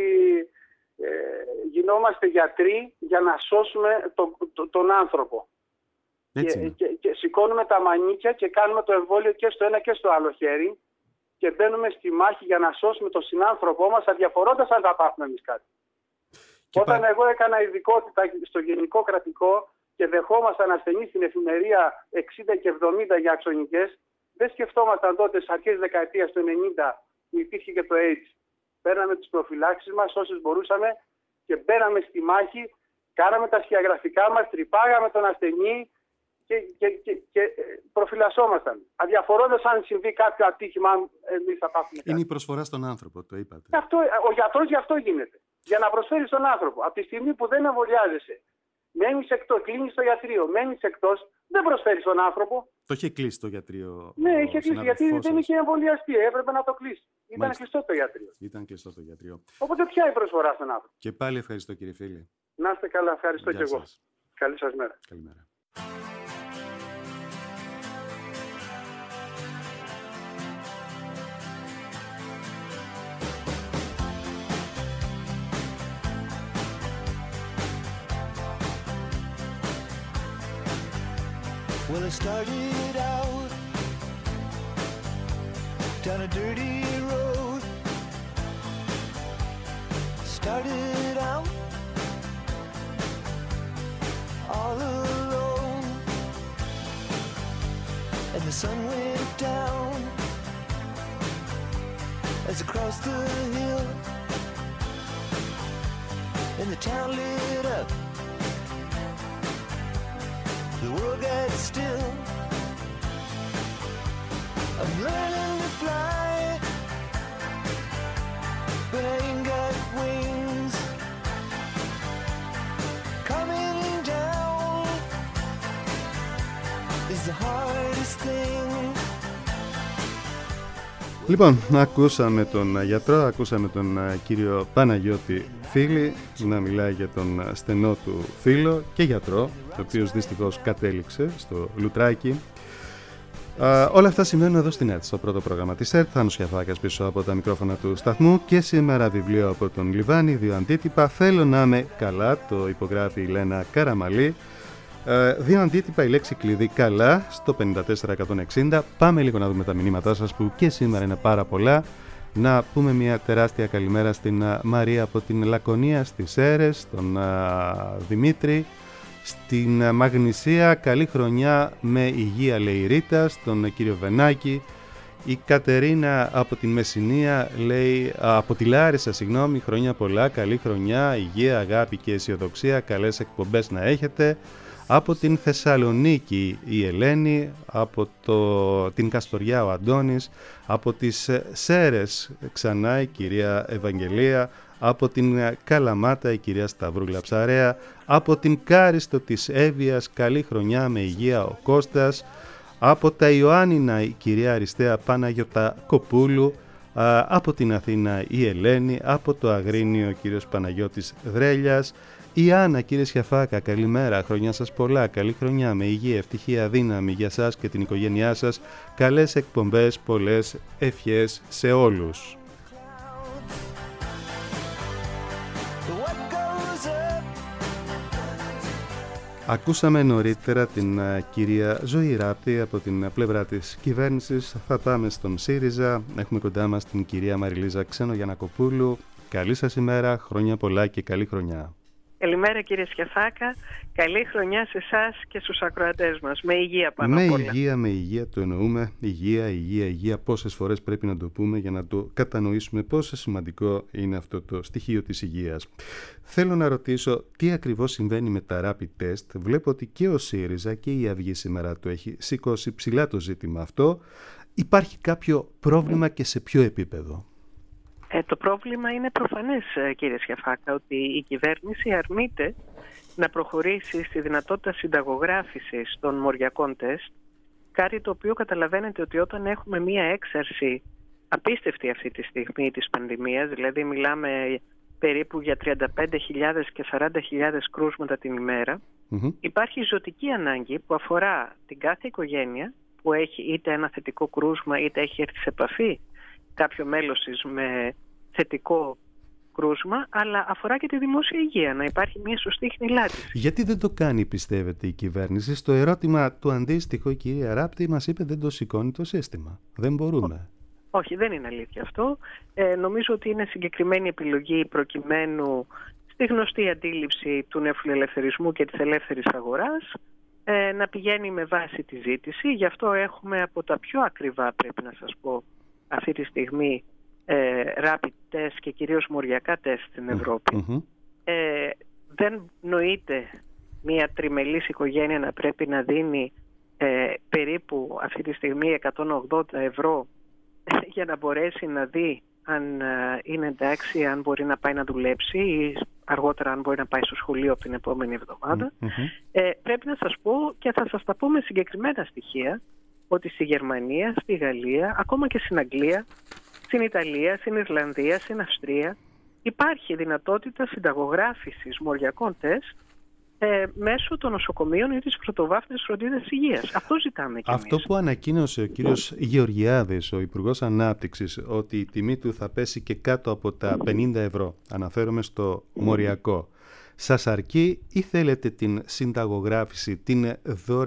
γινόμαστε γιατροί για να σώσουμε τον άνθρωπο. Και σηκώνουμε τα μανίκια και κάνουμε το εμβόλιο και στο ένα και στο άλλο χέρι και μπαίνουμε στη μάχη για να σώσουμε τον συνάνθρωπό μας, αδιαφορώντας αν θα πάθουμε εμείς κάτι. Όταν εγώ έκανα ειδικότητα στο γενικό κρατικό και δεχόμασταν ασθενείς στην εφημερία 60 και 70 για αξονικές, δεν σκεφτόμασταν τότε στις αρχές δεκαετίας του 90 που υπήρχε και το AIDS. Παίρναμε τις προφυλάξεις μας όσες μπορούσαμε και μπαίναμε στη μάχη, κάναμε τα σκιαγραφικά μας, τρυπάγαμε τον ασθενή και προφυλασσόμασταν. Αδιαφορώντας αν συμβεί κάποιο ατύχημα, εμείς θα πάθουμε κάτι. Είναι η προσφορά στον άνθρωπο, το είπατε. Ο γιατρός γι' αυτό γίνεται. Για να προσφέρει στον άνθρωπο. Από τη στιγμή που δεν εμβολιάζεσαι, μένεις εκτός, κλείνεις στο ιατρείο, μένεις εκτός, δεν προσφέρει στον άνθρωπο. Το είχε κλείσει το ιατρείο. Ναι, είχε κλείσει γιατί δεν είχε εμβολιαστεί. Έπρεπε να το κλείσει. Ήταν κλειστό το ιατρείο. Ήταν κλειστό το ιατρείο. Οπότε ποια η προσφορά στον άνθρωπο. Και πάλι ευχαριστώ, κύριε Φίλη. Να είστε καλά, ευχαριστώ και εγώ. Καλή σας μέρα. Καλημέρα. Well, I started out down a dirty road. Started out all alone, and the sun went down as I crossed the hill, and the town lit up. The world got still. I'm learning to fly, but I ain't got wings. Coming down is the hardest thing. Λοιπόν, ακούσαμε τον γιατρό, ακούσαμε τον κύριο Παναγιώτη Φίλη να μιλάει για τον στενό του φίλο και γιατρό, ο οποίος δυστυχώς κατέληξε στο Λουτράκι. Όλα αυτά συμβαίνουν εδώ στην ΕΡΤ, στο πρώτο πρόγραμμα της ΕΡΤ. Θάνος Κιαφάκας πίσω από τα μικρόφωνα του σταθμού και σήμερα βιβλίο από τον Λιβάνι, 2 αντίτυπα. Θέλω να είμαι καλά, το υπογράφει η Λένα Καραμαλή. 2 αντίτυπα, η λέξη κλειδί καλά στο 54160. Πάμε λίγο να δούμε τα μηνύματά σας που και σήμερα είναι πάρα πολλά. Να πούμε μια τεράστια καλημέρα στην Μαρία από την Λακωνία στις Σέρρες, τον Δημήτρη στην Μαγνησία, καλή χρονιά με υγεία λέει η Ρίτα, στον κύριο Βενάκη. Η Κατερίνα από την Μεσσηνία λέει, από τη Λάρισα συγγνώμη, χρόνια πολλά, καλή χρονιά, υγεία, αγάπη και αισιοδοξία, καλές εκπομπές να έχετε. Από την Θεσσαλονίκη η Ελένη, από την Καστοριά ο Αντώνης, από τις Σέρρες ξανά η κυρία Ευαγγελία, από την Καλαμάτα η κυρία Σταυρούλα Ψαρέα, από την Κάριστο της Εύβοιας καλή χρονιά με υγεία ο Κώστας, από τα Ιωάννινα η κυρία Αριστέα Παναγιωτακοπούλου, από την Αθήνα η Ελένη, από το Αγρίνιο ο κύριος Παναγιώτης Δρέλιας, η Άννα, κύριε Σιαφάκα, καλημέρα, χρονιά σας πολλά, καλή χρονιά με υγεία, ευτυχία, δύναμη για σας και την οικογένειά σας, καλές εκπομπές, πολλές ευχές σε όλους. Ακούσαμε νωρίτερα την κυρία Ζωή Ράπτη από την πλευρά της κυβέρνησης. Θα πάμε στον ΣΥΡΙΖΑ. Έχουμε κοντά μας την κυρία Μαριλίζα Ξένογιαννακοπούλου. Καλή σας ημέρα, χρόνια πολλά και καλή χρονιά. Καλημέρα κύριε Σιαφάκα, καλή χρονιά σε εσάς και στους ακροατές μας, με υγεία πάνω απ' όλα. Με υγεία το εννοούμε, υγεία, πόσες φορές πρέπει να το πούμε για να το κατανοήσουμε πόσο σημαντικό είναι αυτό το στοιχείο της υγείας. Θέλω να ρωτήσω τι ακριβώς συμβαίνει με τα rapid test. Βλέπω ότι και ο ΣΥΡΙΖΑ και η Αυγή σήμερα το έχει σηκώσει ψηλά το ζήτημα αυτό. Υπάρχει κάποιο πρόβλημα και σε ποιο επίπεδο? Το πρόβλημα είναι προφανές κύριε Σιαφάκα, ότι η κυβέρνηση αρνείται να προχωρήσει στη δυνατότητα συνταγογράφησης των μοριακών τεστ, κάτι το οποίο καταλαβαίνετε ότι όταν έχουμε μία έξαρση απίστευτη αυτή τη στιγμή της πανδημίας, δηλαδή μιλάμε περίπου για 35.000 και 40.000 κρούσματα την ημέρα, υπάρχει ζωτική ανάγκη που αφορά την κάθε οικογένεια που έχει είτε ένα θετικό κρούσμα είτε έχει έρθει σε επαφή κάποιο μέλος της με θετικό κρούσμα, αλλά αφορά και τη δημόσια υγεία, να υπάρχει μια σωστή χνηλάτιση. Γιατί δεν το κάνει, πιστεύετε, η κυβέρνηση? Στο ερώτημα του αντίστοιχο, η κυρία Ράπτη μας είπε δεν το σηκώνει το σύστημα. Δεν μπορούμε. Όχι, δεν είναι αλήθεια αυτό. Νομίζω ότι είναι συγκεκριμένη επιλογή προκειμένου στη γνωστή αντίληψη του νεοφιλελευθερισμού και της ελεύθερης αγοράς να πηγαίνει με βάση τη ζήτηση. Γι' αυτό έχουμε από τα πιο ακριβά, πρέπει να σας πω, αυτή τη στιγμή rapid test και κυρίως μοριακά τεστ στην Ευρώπη. Δεν νοείται μια τριμελής οικογένεια να πρέπει να δίνει περίπου αυτή τη στιγμή 180 ευρώ για να μπορέσει να δει αν είναι εντάξει, αν μπορεί να πάει να δουλέψει ή αργότερα αν μπορεί να πάει στο σχολείο από την επόμενη εβδομάδα. Πρέπει να σας πω και θα σας τα πω με συγκεκριμένα στοιχεία ότι στη Γερμανία, στη Γαλλία, ακόμα και στην Αγγλία, στην Ιταλία, στην Ιρλανδία, στην Αυστρία υπάρχει δυνατότητα συνταγογράφησης μοριακών τεστ μέσω των νοσοκομείων ή της πρωτοβάθμιας φροντίδας υγείας. Αυτό ζητάμε κι εμείς. Αυτό που ανακοίνωσε ο κύριος Γεωργιάδης, ο Υπουργός Ανάπτυξης, ότι η τιμή του θα πέσει και κάτω από τα 50 ευρώ, αναφέρομαι στο μοριακό, σας αρκεί ή θέλετε την συνταγογράφηση, την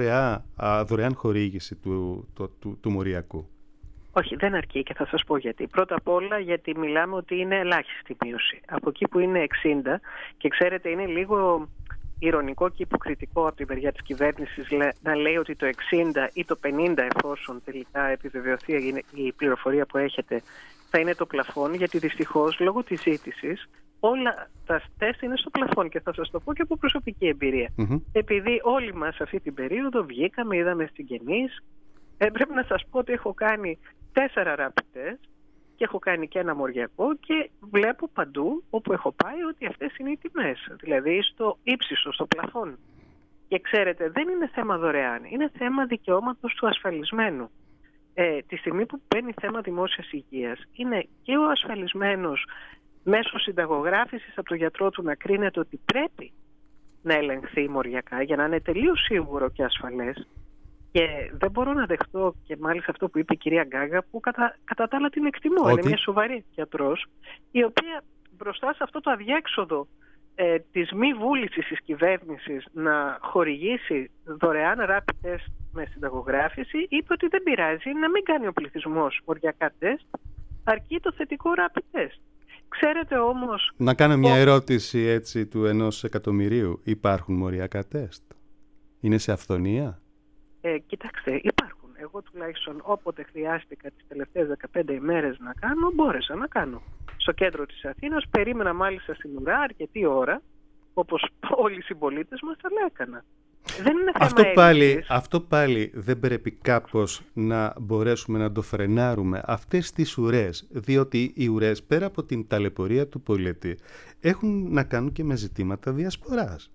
δωρεάν χορήγηση του μοριακού? Όχι, δεν αρκεί και θα σας πω γιατί. Πρώτα απ' όλα γιατί μιλάμε ότι είναι ελάχιστη μείωση. Από εκεί που είναι 60 και ξέρετε είναι λίγο ηρωνικό και υποκριτικό από την μεριά της κυβέρνησης να λέει ότι το 60 ή το 50 εφόσον τελικά επιβεβαιωθεί η πληροφορία που έχετε θα είναι το πλαφόν, γιατί δυστυχώς λόγω της ζήτησης όλα τα τεστ είναι στο πλαφόν και θα σας το πω και από προσωπική εμπειρία. Επειδή όλοι μας αυτή την περίοδο βγήκαμε, είδαμε συγγενείς, πρέπει να σας πω ότι έχω κάνει 4 rapid test και έχω κάνει και ένα μοριακό και βλέπω παντού όπου έχω πάει ότι αυτές είναι οι τιμές, δηλαδή στο ύψιστο, στο πλαφόν. Και ξέρετε, δεν είναι θέμα δωρεάν, είναι θέμα δικαιώματος του ασφαλισμένου. Τη στιγμή που παίρνει θέμα δημόσιας υγείας, είναι και ο ασφαλισμένος μέσω συνταγογράφησης από τον γιατρό του να κρίνεται ότι πρέπει να ελεγχθεί μοριακά για να είναι τελείως σίγουρο και ασφαλές. Και δεν μπορώ να δεχτώ και μάλιστα αυτό που είπε η κυρία Γκάγκα, που κατά τα άλλα την εκτιμώ. Είναι μια σοβαρή γιατρός, η οποία μπροστά σε αυτό το αδιέξοδο της μη βούλησης της κυβέρνησης να χορηγήσει δωρεάν rapid test με συνταγογράφηση, είπε ότι δεν πειράζει να μην κάνει ο πληθυσμός μοριακά τεστ, αρκεί το θετικό rapid test. Ξέρετε όμως... Να κάνω μια ερώτηση έτσι του 1 εκατομμυρίου. Υπάρχουν μοριακά τεστ? Είναι σε αυθονία? Κοιτάξτε, υπάρχουν. Εγώ τουλάχιστον όποτε χρειάστηκα τις τελευταίες 15 ημέρες να κάνω, μπόρεσα να κάνω. Στο κέντρο της Αθήνας, περίμενα μάλιστα στην ουρά αρκετή ώρα, όπως όλοι οι συμπολίτες μας, αλλά έκανα. Δεν είναι θέμα αυτό πάλι δεν πρέπει κάπως να μπορέσουμε να το φρενάρουμε αυτές τις ουρές, διότι οι ουρές πέρα από την ταλαιπωρία του πολίτη έχουν να κάνουν και με ζητήματα διασποράς.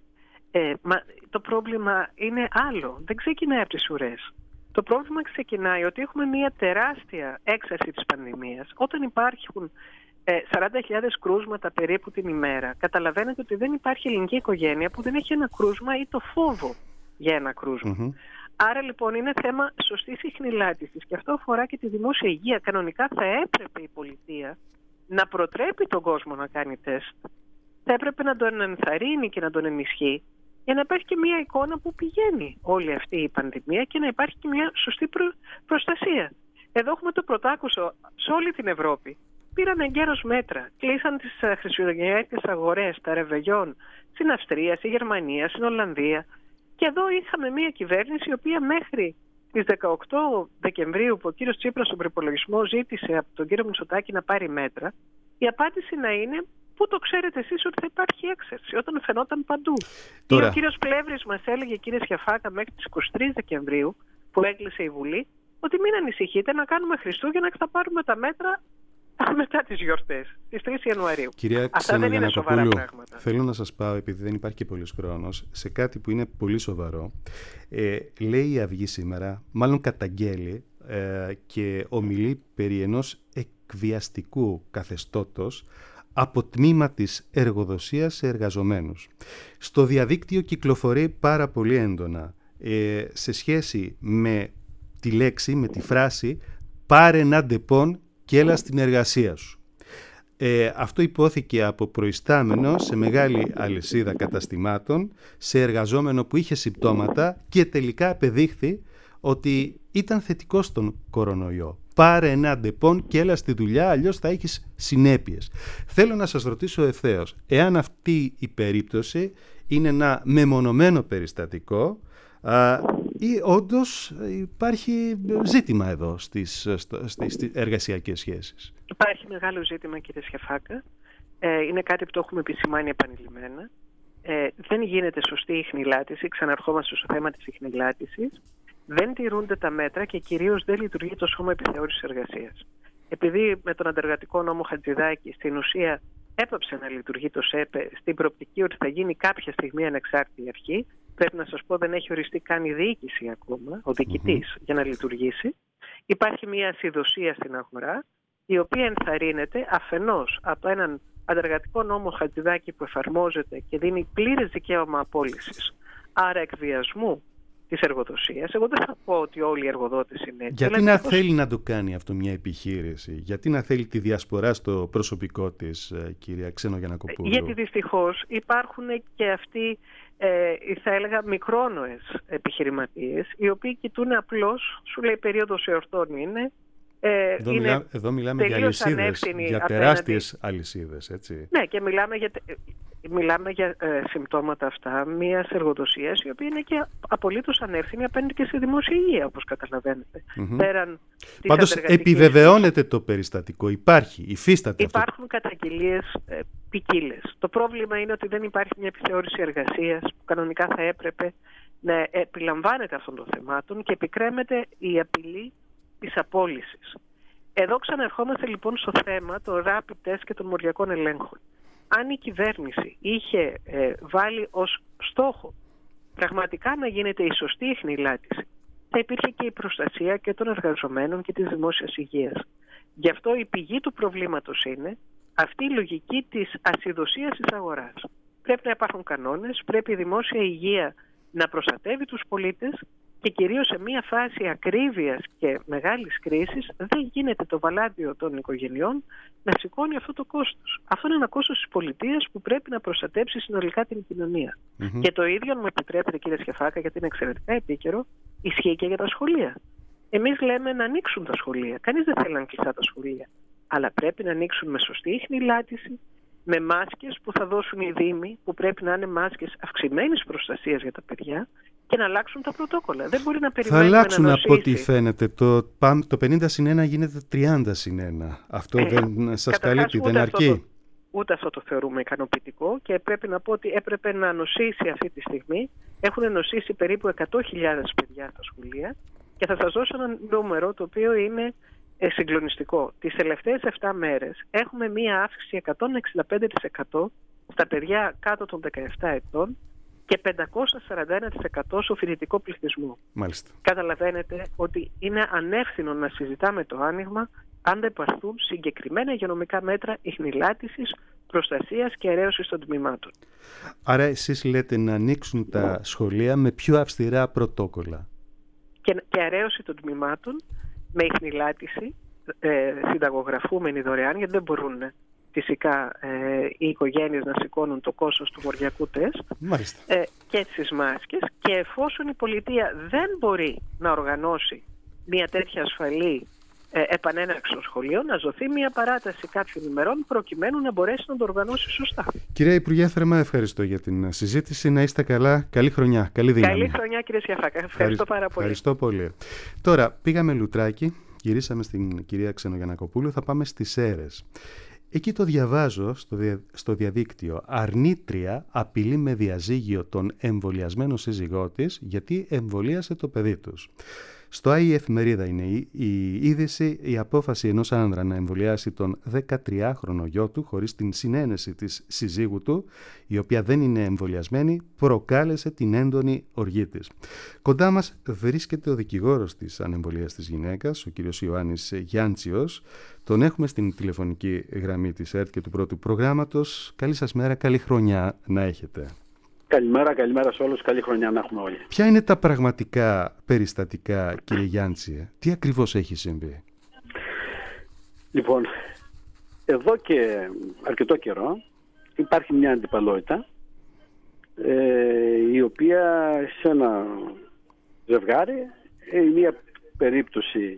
Μα το πρόβλημα είναι άλλο, δεν ξεκινάει από τις ουρές. Το πρόβλημα ξεκινάει ότι έχουμε μια τεράστια έξαρση της πανδημίας. Όταν υπάρχουν 40.000 κρούσματα περίπου την ημέρα, καταλαβαίνετε ότι δεν υπάρχει ελληνική οικογένεια που δεν έχει ένα κρούσμα ή το φόβο για ένα κρούσμα. Άρα λοιπόν είναι θέμα σωστής ιχνηλάτησης και αυτό αφορά και τη δημόσια υγεία. Κανονικά θα έπρεπε η πολιτεία να προτρέπει τον κόσμο να κάνει τεστ. Θα έπρεπε να τον ενθαρρύνει και να τον ενισχύει για να υπάρχει και μια εικόνα που πηγαίνει όλη αυτή η πανδημία και να υπάρχει και μια σωστή προστασία. Εδώ έχουμε το πρωτάκουσο σε όλη την Ευρώπη. Πήραν εγκαίρως μέτρα. Κλείσαν τις χριστουγεννιάτικες αγορές, τα ρεβεγιόν, στην Αυστρία, στη Γερμανία, στην Ολλανδία. Και εδώ είχαμε μια κυβέρνηση η οποία μέχρι τις 18 Δεκεμβρίου που ο κύριος Τσίπρας στον προϋπολογισμό ζήτησε από τον κύριο Μητσοτάκη να πάρει μέτρα, η απάντηση να είναι πού το ξέρετε εσείς ότι θα υπάρχει έξαρση, όταν φαινόταν παντού. Τώρα... Ή ο κύριος Πλεύρης μας έλεγε, κύριε Σιαφάκα, μέχρι τις 23 Δεκεμβρίου που έκλεισε η Βουλή, ότι μην ανησυχείτε να κάνουμε Χριστούγεννα και θα πάρουμε τα μέτρα μετά τις γιορτές, τις 3 Ιανουαρίου. Κυρία Αυτά δεν είναι σοβαρά πράγματα. Θέλω να σας πάω, επειδή δεν υπάρχει και πολύς χρόνος, σε κάτι που είναι πολύ σοβαρό. Λέει η Αυγή σήμερα, μάλλον καταγγέλει και ομιλεί περί ενός εκβιαστικού καθεστώτος από τμήμα της εργοδοσίας σε εργαζομένους. Στο διαδίκτυο κυκλοφορεί πάρα πολύ έντονα σε σχέση με τη λέξη, με τη φράση «πάρε ένα ντεπών και έλα στην εργασία σου». Αυτό υπόθηκε από προϊστάμενο σε μεγάλη αλυσίδα καταστημάτων, σε εργαζόμενο που είχε συμπτώματα και τελικά απεδείχθη ότι ήταν θετικό στον κορονοϊό. Πάρε ένα ντεπών και έλα στη δουλειά, αλλιώς θα έχεις συνέπειες. Θέλω να σας ρωτήσω ευθέως, εάν αυτή η περίπτωση είναι ένα μεμονωμένο περιστατικό ή όντως υπάρχει ζήτημα εδώ στις εργασιακές σχέσεις. Υπάρχει μεγάλο ζήτημα, κύριε Σιαφάκα. Είναι κάτι που το έχουμε επισημάνει επανειλημμένα. Δεν γίνεται σωστή ιχνηλάτηση. Ξαναρχόμαστε στο θέμα της ιχνηλάτησης. Δεν τηρούνται τα μέτρα και κυρίως δεν λειτουργεί το Σώμα Επιθεώρησης Εργασίας. Επειδή με τον αντεργατικό νόμο Χατζηδάκη στην ουσία έπαψε να λειτουργεί το ΣΕΠΕ στην προοπτική ότι θα γίνει κάποια στιγμή ανεξάρτητη αρχή, πρέπει να σας πω δεν έχει οριστεί καν η διοίκηση ακόμα, ο διοικητής, για να λειτουργήσει. Υπάρχει μια ασυδοσία στην αγορά, η οποία ενθαρρύνεται αφενός από έναν αντεργατικό νόμο Χατζηδάκη που εφαρμόζεται και δίνει πλήρες δικαίωμα απόλυσης, άρα εκβιασμού της εργοδοσίας. Εγώ δεν θα πω ότι όλοι οι εργοδότες είναι έτσι. Γιατί να θέλει να το κάνει αυτό μια επιχείρηση, γιατί να θέλει τη διασπορά στο προσωπικό της, κυρία Ξενογιαννακοπούλου? Γιατί δυστυχώς υπάρχουν και αυτοί, θα έλεγα, μικρόνοες επιχειρηματίες, οι οποίοι κοιτούν απλώς, σου λέει περίοδος εορτών είναι. Εδώ μιλάμε για αλυσίδες, για τεράστιες αλυσίδες, έτσι. Ναι, και μιλάμε για συμπτώματα αυτά μιας εργοδοσίας η οποία είναι και απολύτως ανεύθυνη απέναντι και στη δημόσια υγεία, όπως καταλαβαίνετε. Πάντως επιβεβαιώνεται το περιστατικό, υφίσταται. Υπάρχουν καταγγελίες ποικίλες. Το πρόβλημα είναι ότι δεν υπάρχει μια επιθεώρηση εργασίας που κανονικά θα έπρεπε να επιλαμβάνεται αυτών των θεμάτων και επικρέμεται η απειλή της απόλυσης. Εδώ ξαναρχόμαστε λοιπόν στο θέμα των rapid test και των μοριακών ελέγχων. Αν η κυβέρνηση είχε βάλει ως στόχο πραγματικά να γίνεται η σωστή ιχνηλάτηση, θα υπήρχε και η προστασία και των εργαζομένων και της δημόσιας υγείας. Γι' αυτό η πηγή του προβλήματος είναι αυτή η λογική της ασυδοσίας της αγοράς. Πρέπει να υπάρχουν κανόνες, πρέπει η δημόσια υγεία να προστατεύει τους πολίτες και κυρίως σε μια φάση ακρίβειας και μεγάλης κρίσης δεν γίνεται το βαλάντιο των οικογενειών να σηκώνει αυτό το κόστος. Αυτό είναι ένα κόστος της πολιτείας που πρέπει να προστατέψει συνολικά την κοινωνία. Και το ίδιο, αν μου επιτρέπετε κύριε Σιαφάκα, γιατί είναι εξαιρετικά επίκαιρο, ισχύει και για τα σχολεία. Εμείς λέμε να ανοίξουν τα σχολεία. Κανείς δεν θέλει να κλειστά τα σχολεία. Αλλά πρέπει να ανοίξουν με σωστή ιχνηλάτηση, με μάσκες που θα δώσουν οι δήμοι, που πρέπει να είναι μάσκες αυξημένης προστασίας για τα παιδιά, και να αλλάξουν τα πρωτόκολλα. Δεν μπορεί να περιμένουμε. Θα αλλάξουν από ό,τι φαίνεται. Το 50/1 γίνεται 30/1. Αυτό δεν σας καλύπτει, δεν αρκεί? ούτε αυτό το θεωρούμε ικανοποιητικό και πρέπει να πω ότι έπρεπε να νοσήσει αυτή τη στιγμή. Έχουν νοσήσει περίπου 100.000 παιδιά στα σχολεία και θα σας δώσω ένα νούμερο το οποίο είναι συγκλονιστικό. Τις τελευταίες 7 μέρες έχουμε μία αύξηση 165% στα παιδιά κάτω των 17 ετών και 541% στο φοιτητικό πληθυσμό. Μάλιστα. Καταλαβαίνετε ότι είναι ανεύθυνο να συζητάμε το άνοιγμα αν δεν πάρθουν συγκεκριμένα υγειονομικά μέτρα ιχνηλάτησης, προστασίας και αρέωσης των τμήματων. Άρα εσείς λέτε να ανοίξουν τα σχολεία με πιο αυστηρά πρωτόκολλα. Και αρέωση των τμήματων με ιχνηλάτηση, συνταγογραφούμενη δωρεάν, γιατί δεν μπορούν φυσικά οι οικογένειες να σηκώνουν το κόστος του μοριακού τεστ. Και τις μάσκες, και εφόσον η πολιτεία δεν μπορεί να οργανώσει μια τέτοια ασφαλή επανέναρξη των σχολείων, να δοθεί μια παράταση κάποιων ημερών προκειμένου να μπορέσει να το οργανώσει σωστά. Κυρία Υπουργέ, θερμά ευχαριστώ για την συζήτηση. Να είστε καλά. Καλή χρονιά. Καλή δύναμη. Καλή χρονιά, κύριε Σιαφάκα. Ευχαριστώ πάρα πολύ. Ευχαριστώ πολύ. Τώρα πήγαμε Λουτράκι, γυρίσαμε στην κυρία Ξενογιαννακοπούλου, θα πάμε στις Σέρρες. Εκεί το διαβάζω στο διαδίκτυο. Αρνήτρια απειλεί με διαζύγιο τον εμβολιασμένο σύζυγό της γιατί εμβολίασε το παιδί τους. Στο ΆΗ Εφημερίδα είναι η είδηση, η απόφαση ενός άνδρα να εμβολιάσει τον 13χρονο γιο του χωρίς την συνένεση της συζύγου του, η οποία δεν είναι εμβολιασμένη, προκάλεσε την έντονη οργή της. Κοντά μας βρίσκεται ο δικηγόρος της ανεμβολίαστης γυναίκας, ο κύριος Ιωάννης Γιάντσιος. Τον έχουμε στην τηλεφωνική γραμμή της ΕΡΤ και του πρώτου προγράμματος. Καλή σας μέρα, καλή χρονιά να έχετε. Καλημέρα σε όλους, καλή χρονιά να έχουμε όλοι. Ποια είναι τα πραγματικά περιστατικά, κύριε Γιάνντσιε, τι ακριβώς έχει συμβεί? Λοιπόν, εδώ και αρκετό καιρό υπάρχει μια αντιπαλότητα η οποία σε ένα ζευγάρι, η μία περίπτωση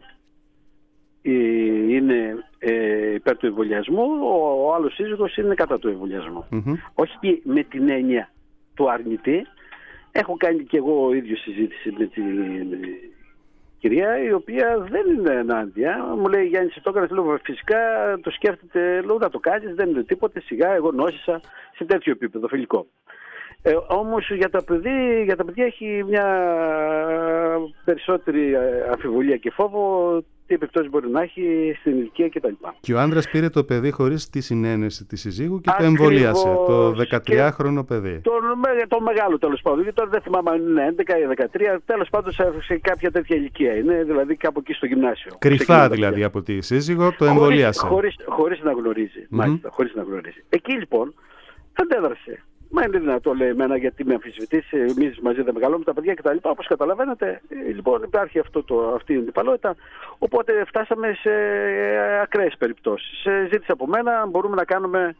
είναι υπέρ του εμβολιασμού, ο άλλος σύζυγος είναι κατά του εμβολιασμού. Όχι με την έννοια του αρνητή. Έχω κάνει και εγώ ο ίδιος συζήτηση με την κυρία, η οποία δεν είναι ενάντια. Μου λέει, Γιάννη, το έκανες? Λέω, φυσικά το σκέφτεται, λέω, να το κάνεις, δεν είναι τίποτε, σιγά, εγώ νόσησα σε τέτοιο επίπεδο φιλικό. Όμως για τα παιδιά έχει μια περισσότερη αμφιβολία και φόβο τι επιπτώσεις μπορεί να έχει στην ηλικία κτλ. Και ο άνδρας πήρε το παιδί χωρίς τη συνένεση της συζύγου και το εμβολίασε, το 13χρονο παιδί. Το μεγάλο, τέλος πάντων, γιατί τώρα δεν θυμάμαι αν είναι 11 ή 13, τέλος πάντων σε κάποια τέτοια ηλικία είναι, δηλαδή κάπου εκεί στο γυμνάσιο. Κρυφά δηλαδή από τη σύζυγο το εμβολίασε. Χωρίς να γνωρίζει, μάλιστα, χωρίς να γνωρίζει. Εκεί λοιπόν αντέδρασε. Μα είναι δυνατό, λέει εμένα, γιατί με αμφισβητείς, εμείς μαζί δεν μεγαλώνουμε τα παιδιά κτλ. Όπως καταλαβαίνετε, λοιπόν, υπάρχει αυτή η αντιπαλότητα. Οπότε φτάσαμε σε ακραίες περιπτώσεις. Ζήτησε από μένα αν μπορούμε να κάνουμε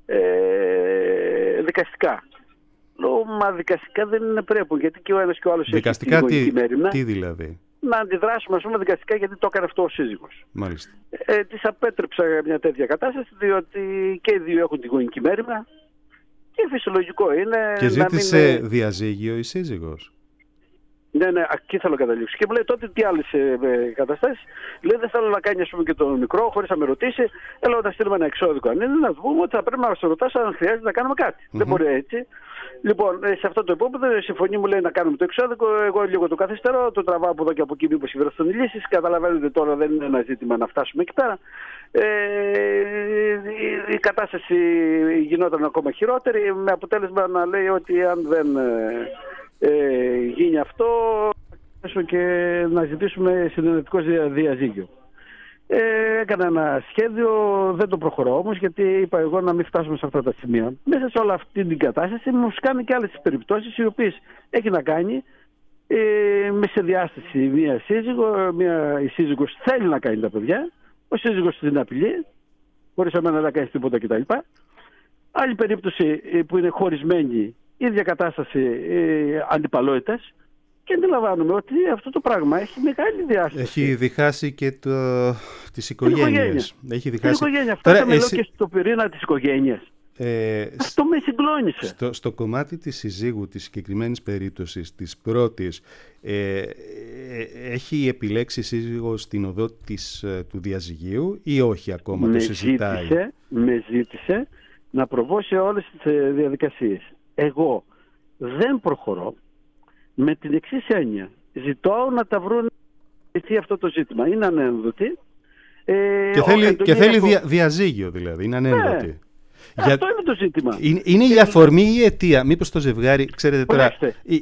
δικαστικά. Λέω, μα δικαστικά δεν είναι πρέπει, γιατί και ο ένας και ο άλλος δικαστικά έχει τη γονική μέρημνα. Τι δηλαδή? Να αντιδράσουμε, ας πούμε, δικαστικά, γιατί το έκανε αυτό ο σύζυγος. Μάλιστα. Της απέτρεψα μια τέτοια κατάσταση, διότι και οι δύο έχουν τη γονική μέρημνα. Και φυσιολογικό είναι. Και ζήτησε διαζύγιο η σύζυγος. Ναι, εκεί θέλω να καταλήξω. Και μου λέει τότε τι άλλες καταστάσεις. Λέει, δεν θέλω να κάνει, ας πούμε, και τον μικρό, χωρίς να με ρωτήσει. Έλα να στείλουμε ένα εξώδικο. Αν είναι, να του πούμε ότι θα πρέπει να μας ρωτάς αν χρειάζεται να κάνουμε κάτι. Δεν μπορεί έτσι. Λοιπόν, σε αυτό το επίπεδο η συμφωνία μου λέει να κάνουμε το εξώδικο. Εγώ λίγο το καθυστερώ, το τραβάω από εδώ και από εκεί, μήπως βρεθούν οι λύσεις. Καταλαβαίνετε τώρα δεν είναι ένα ζήτημα να φτάσουμε εκεί πέρα. Η κατάσταση γινόταν ακόμα χειρότερη, με αποτέλεσμα να λέει ότι αν δεν γίνει αυτό και να ζητήσουμε συνενετικό διαζύγιο. Έκανα ένα σχέδιο, δεν το προχωρώ όμως, γιατί είπα εγώ να μην φτάσουμε σε αυτά τα σημεία. Μέσα σε όλη αυτή την κατάσταση μου κάνει και άλλες περιπτώσεις, οι οποίες έχει να κάνει με σε διάσταση μία σύζυγο, η σύζυγος θέλει να κάνει τα παιδιά, ο σύζυγος την απειλεί, χωρίς εμένα να κάνει τίποτα κτλ. Άλλη περίπτωση που είναι χωρισμένη, ίδια κατάσταση αντιπαλότητας. Και αντιλαμβάνομαι ότι αυτό το πράγμα έχει μεγάλη διάσταση. Έχει διχάσει και τις οικογένειες. Έχει διχάσει. Φτάσαμε εδώ και στο πυρήνα της οικογένειας. Αυτό με συγκλώνησε. Στο κομμάτι της συζύγου, της συγκεκριμένης περίπτωσης, της πρώτης, έχει επιλέξει η σύζυγος την οδό του διαζυγίου ή όχι ακόμα, το συζητάει? Με ζήτησε να προβώ σε όλες τις διαδικασίες. Εγώ δεν προχωρώ με την εξής έννοια. Ζητώ να τα βρουν αυτό το ζήτημα. Είναι ανένδοτη. Και θέλει διαζύγιο δηλαδή, είναι ανένδοτη. Ναι. Αυτό είναι το ζήτημα. Είναι η αφορμή ή η αιτία? Μήπως το ζευγάρι, ξέρετε τώρα,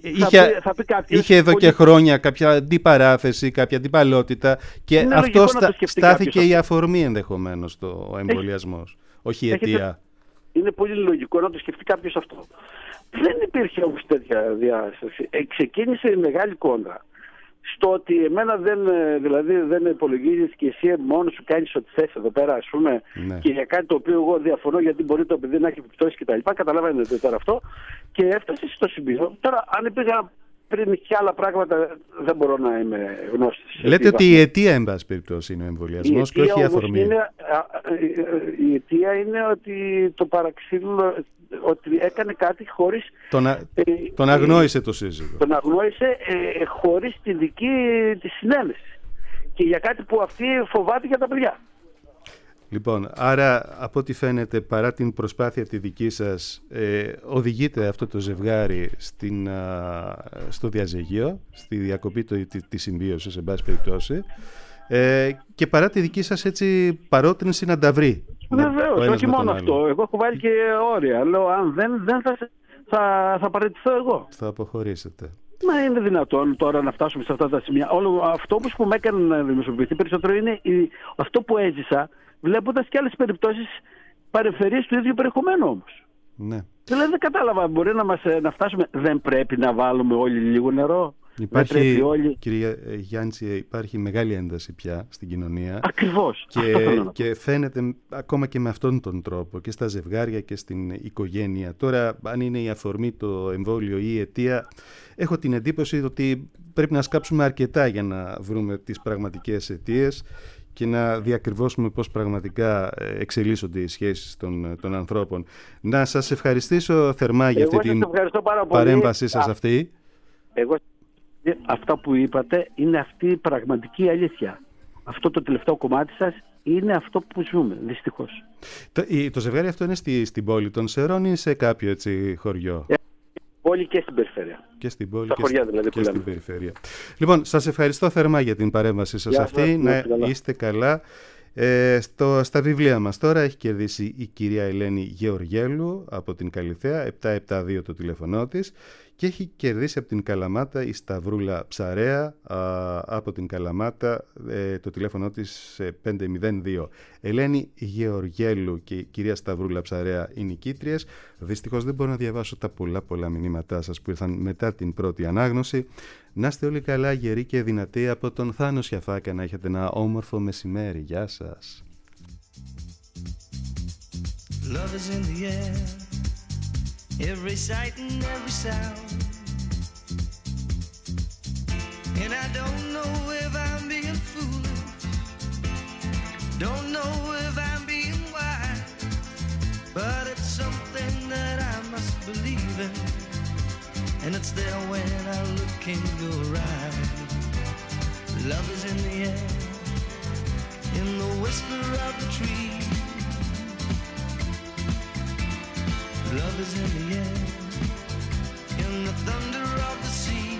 είχε εδώ και χρόνια κάποια αντιπαράθεση, κάποια αντιπαλότητα και αυτό στάθηκε η αφορμή ενδεχομένως το εμβολιασμός, όχι η αιτία. Είναι πολύ λογικό να το σκεφτεί κάποιος αυτό. Δεν υπήρχε όμως τέτοια διάσταση. Ξεκίνησε η μεγάλη κόντρα. Στο ότι εμένα δεν υπολογίζεις και εσύ μόνος σου κάνεις ό,τι θες εδώ πέρα, ας πούμε, ναι. Και για κάτι το οποίο εγώ διαφωνώ, γιατί μπορεί το παιδί να έχει επιπτώσεις κτλ. Καταλαβαίνετε τώρα αυτό. Και έφτασε στο σημείο. Τώρα, αν υπήρχαν πριν και άλλα πράγματα, δεν μπορώ να είμαι γνώστης. Λέτε ότι η αιτία, εν πάση περιπτώσει, είναι ο εμβολιασμός και όχι η αφορμή. Η αιτία είναι ότι το παραξύλο, ότι έκανε κάτι χωρίς... Τον αγνόησε το σύζυγο. Τον αγνόησε χωρίς τη δική της συνένεση. Και για κάτι που αυτή φοβάται για τα παιδιά. Λοιπόν, άρα από ό,τι φαίνεται, παρά την προσπάθεια τη δική σας, οδηγείται αυτό το ζευγάρι στο διαζυγείο, στη διακοπή της συμβίωσης, εν πάση περιπτώσει, και παρά τη δική σας έτσι παρότρινση να τα βρει. Βεβαίως, όχι μόνο αυτό. Εγώ έχω βάλει και όρια. Λέω, αν δεν θα παραιτηθώ εγώ. Θα αποχωρήσετε. Μα είναι δυνατόν τώρα να φτάσουμε σε αυτά τα σημεία? Όλο αυτό που με έκανε να δημοσιοποιηθεί περισσότερο είναι αυτό που έζησα, βλέποντας και άλλες περιπτώσεις παρεμφερείς του ίδιου περιεχομένου όμως. Ναι. Δηλαδή δεν κατάλαβα, μπορεί να φτάσουμε, δεν πρέπει να βάλουμε όλοι λίγο νερό? Υπάρχει, κυρία Γιάννη, υπάρχει μεγάλη ένταση πια στην κοινωνία. Ακριβώς. Και φαίνεται ακόμα και με αυτόν τον τρόπο και στα ζευγάρια και στην οικογένεια. Τώρα, αν είναι η αφορμή το εμβόλιο ή η αιτία, έχω την εντύπωση ότι πρέπει να σκάψουμε αρκετά για να βρούμε τις πραγματικές αιτίες και να διακριβώσουμε πώς πραγματικά εξελίσσονται οι σχέσεις των ανθρώπων. Να σας ευχαριστήσω θερμά για αυτή την παρέμβασή σας αυτή. Αυτά που είπατε είναι αυτή η πραγματική αλήθεια. Αυτό το τελευταίο κομμάτι σας είναι αυτό που ζούμε, δυστυχώς. Το ζευγάρι αυτό είναι στην πόλη των Σερών ή σε κάποιο έτσι χωριό? Πόλη και στην περιφέρεια. Και στην πόλη και στην περιφέρεια. Λοιπόν, σας ευχαριστώ θερμά για την παρέμβασή σας αυτή. Να είστε καλά. Στα βιβλία μας τώρα έχει κερδίσει η κυρία Ελένη Γεωργέλου από την Καλιθέα, 772 το τηλέφωνό της, και έχει κερδίσει από την Καλαμάτα η Σταυρούλα Ψαρέα από την Καλαμάτα, το τηλέφωνο της 502. Ελένη Γεωργέλου και η κυρία Σταυρούλα Ψαρέα οι νικήτριες. Δυστυχώς δεν μπορώ να διαβάσω τα πολλά μηνύματά σας που ήρθαν μετά την πρώτη ανάγνωση. Να είστε όλοι καλά, γεροί και δυνατοί από τον Θάνο Σιαφάκα. Να έχετε ένα όμορφο μεσημέρι. Γεια σας. Love is in the air, every sight and every sound. And I don't know if I'm being foolish, don't know if I'm being wise, but it's something that I must believe in. And it's there when I look in your eyes. Love is in the air, in the whisper of the tree. Love is in the air, in the thunder of the sea.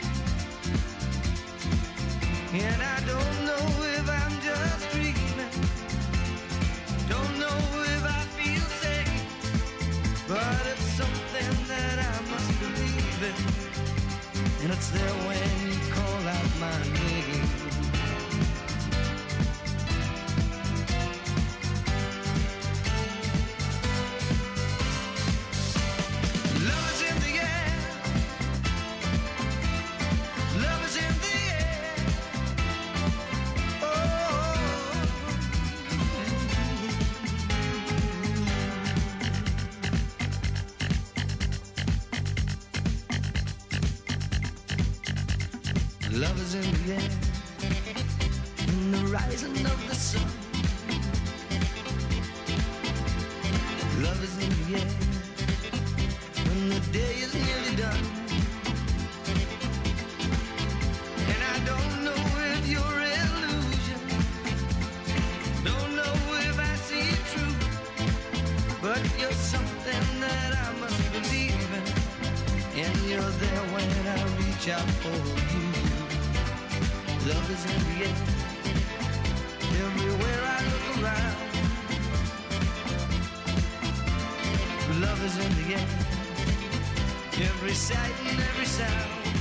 And I don't know if I'm just dreaming, don't know if I feel safe, but it's something that I must believe in. And it's there when you call out my name. Love is in the air, love is in the air, oh. Love is in the air, in the rising of the sun. Love is in the air, when the day is nearly done. And I don't know if you're illusion, don't know if I see it true, but you're out for you. Love is in the air. Everywhere I look around, love is in the air. Every sight and every sound.